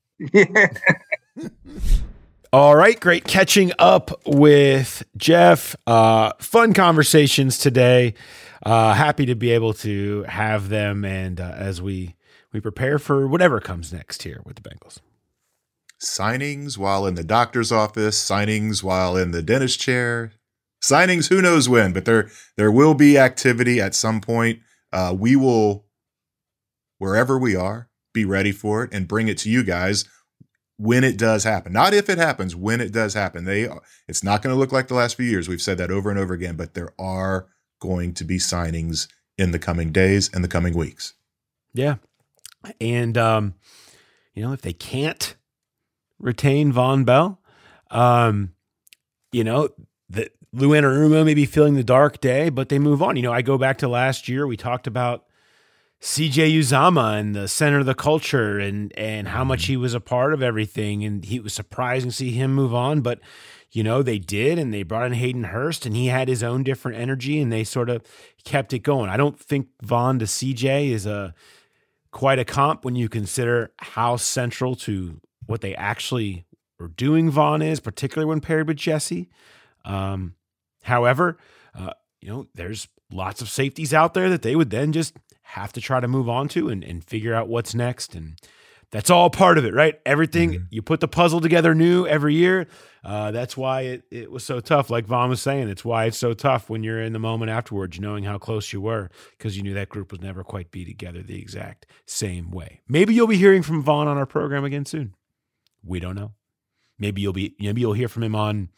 All right, great catching up with Jeff. Uh, fun conversations today. Uh, happy to be able to have them, and uh, as we we prepare for whatever comes next here with the Bengals. Signings while in the doctor's office, signings while in the dentist chair, signings who knows when, but there there will be activity at some point. Uh, we will, wherever we are, be ready for it and bring it to you guys when it does happen. Not if it happens, when it does happen. They it's not going to look like the last few years. We've said that over and over again, but there are going to be signings in the coming days and the coming weeks. Yeah. And, um, you know, if they can't retain Von Bell, um, you know, the, Lou Anarumo may be feeling the dark day, but they move on. You know, I go back to last year. We talked about C J Uzomah and the center of the culture and, and how much he was a part of everything. And he was surprising to see him move on, but you know, they did, and they brought in Hayden Hurst, and he had his own different energy, and they sort of kept it going. I don't think Von to C J is a quite a comp when you consider how central to what they actually are doing Von is, particularly when paired with Jesse. Um, however, uh, you know, there's lots of safeties out there that they would then just have to try to move on to and, and figure out what's next. And that's all part of it, right? Everything, mm-hmm. You put the puzzle together new every year. Uh, that's why it, it was so tough. Like Von was saying, it's why it's so tough when you're in the moment afterwards, knowing how close you were, because you knew that group would never quite be together the exact same way. Maybe you'll be hearing from Von on our program again soon. We don't know. Maybe you'll be, maybe you'll hear from him on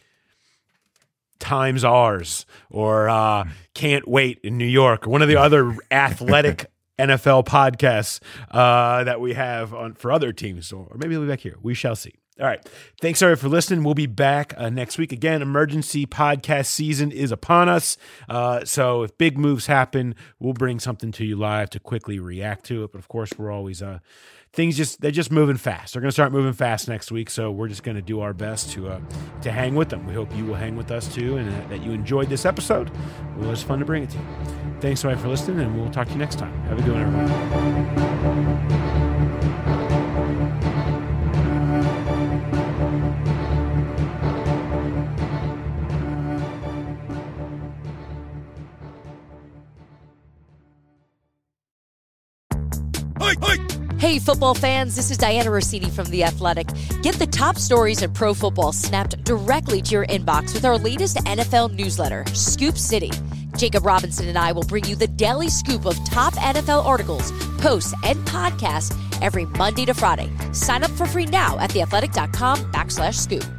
Times Ours or uh, Can't Wait in New York, or one of the other athletic N F L podcasts uh, that we have on for other teams, or maybe he'll be back here. We shall see. All right. Thanks, everybody, for listening. We'll be back uh, next week. Again, emergency podcast season is upon us. Uh, so if big moves happen, we'll bring something to you live to quickly react to it. But of course, we're always uh, things just they're just moving fast. They're going to start moving fast next week. So we're just going to do our best to uh, to hang with them. We hope you will hang with us too, and uh, that you enjoyed this episode. It was fun to bring it to you. Thanks, everybody, for listening, and we'll talk to you next time. Have a good one, everyone. Hey, football fans, this is Diana Rossini from The Athletic. Get the top stories in pro football snapped directly to your inbox with our latest N F L newsletter, Scoop City. Jacob Robinson and I will bring you the daily scoop of top N F L articles, posts, and podcasts every Monday to Friday. Sign up for free now at theathletic.com backslash scoop.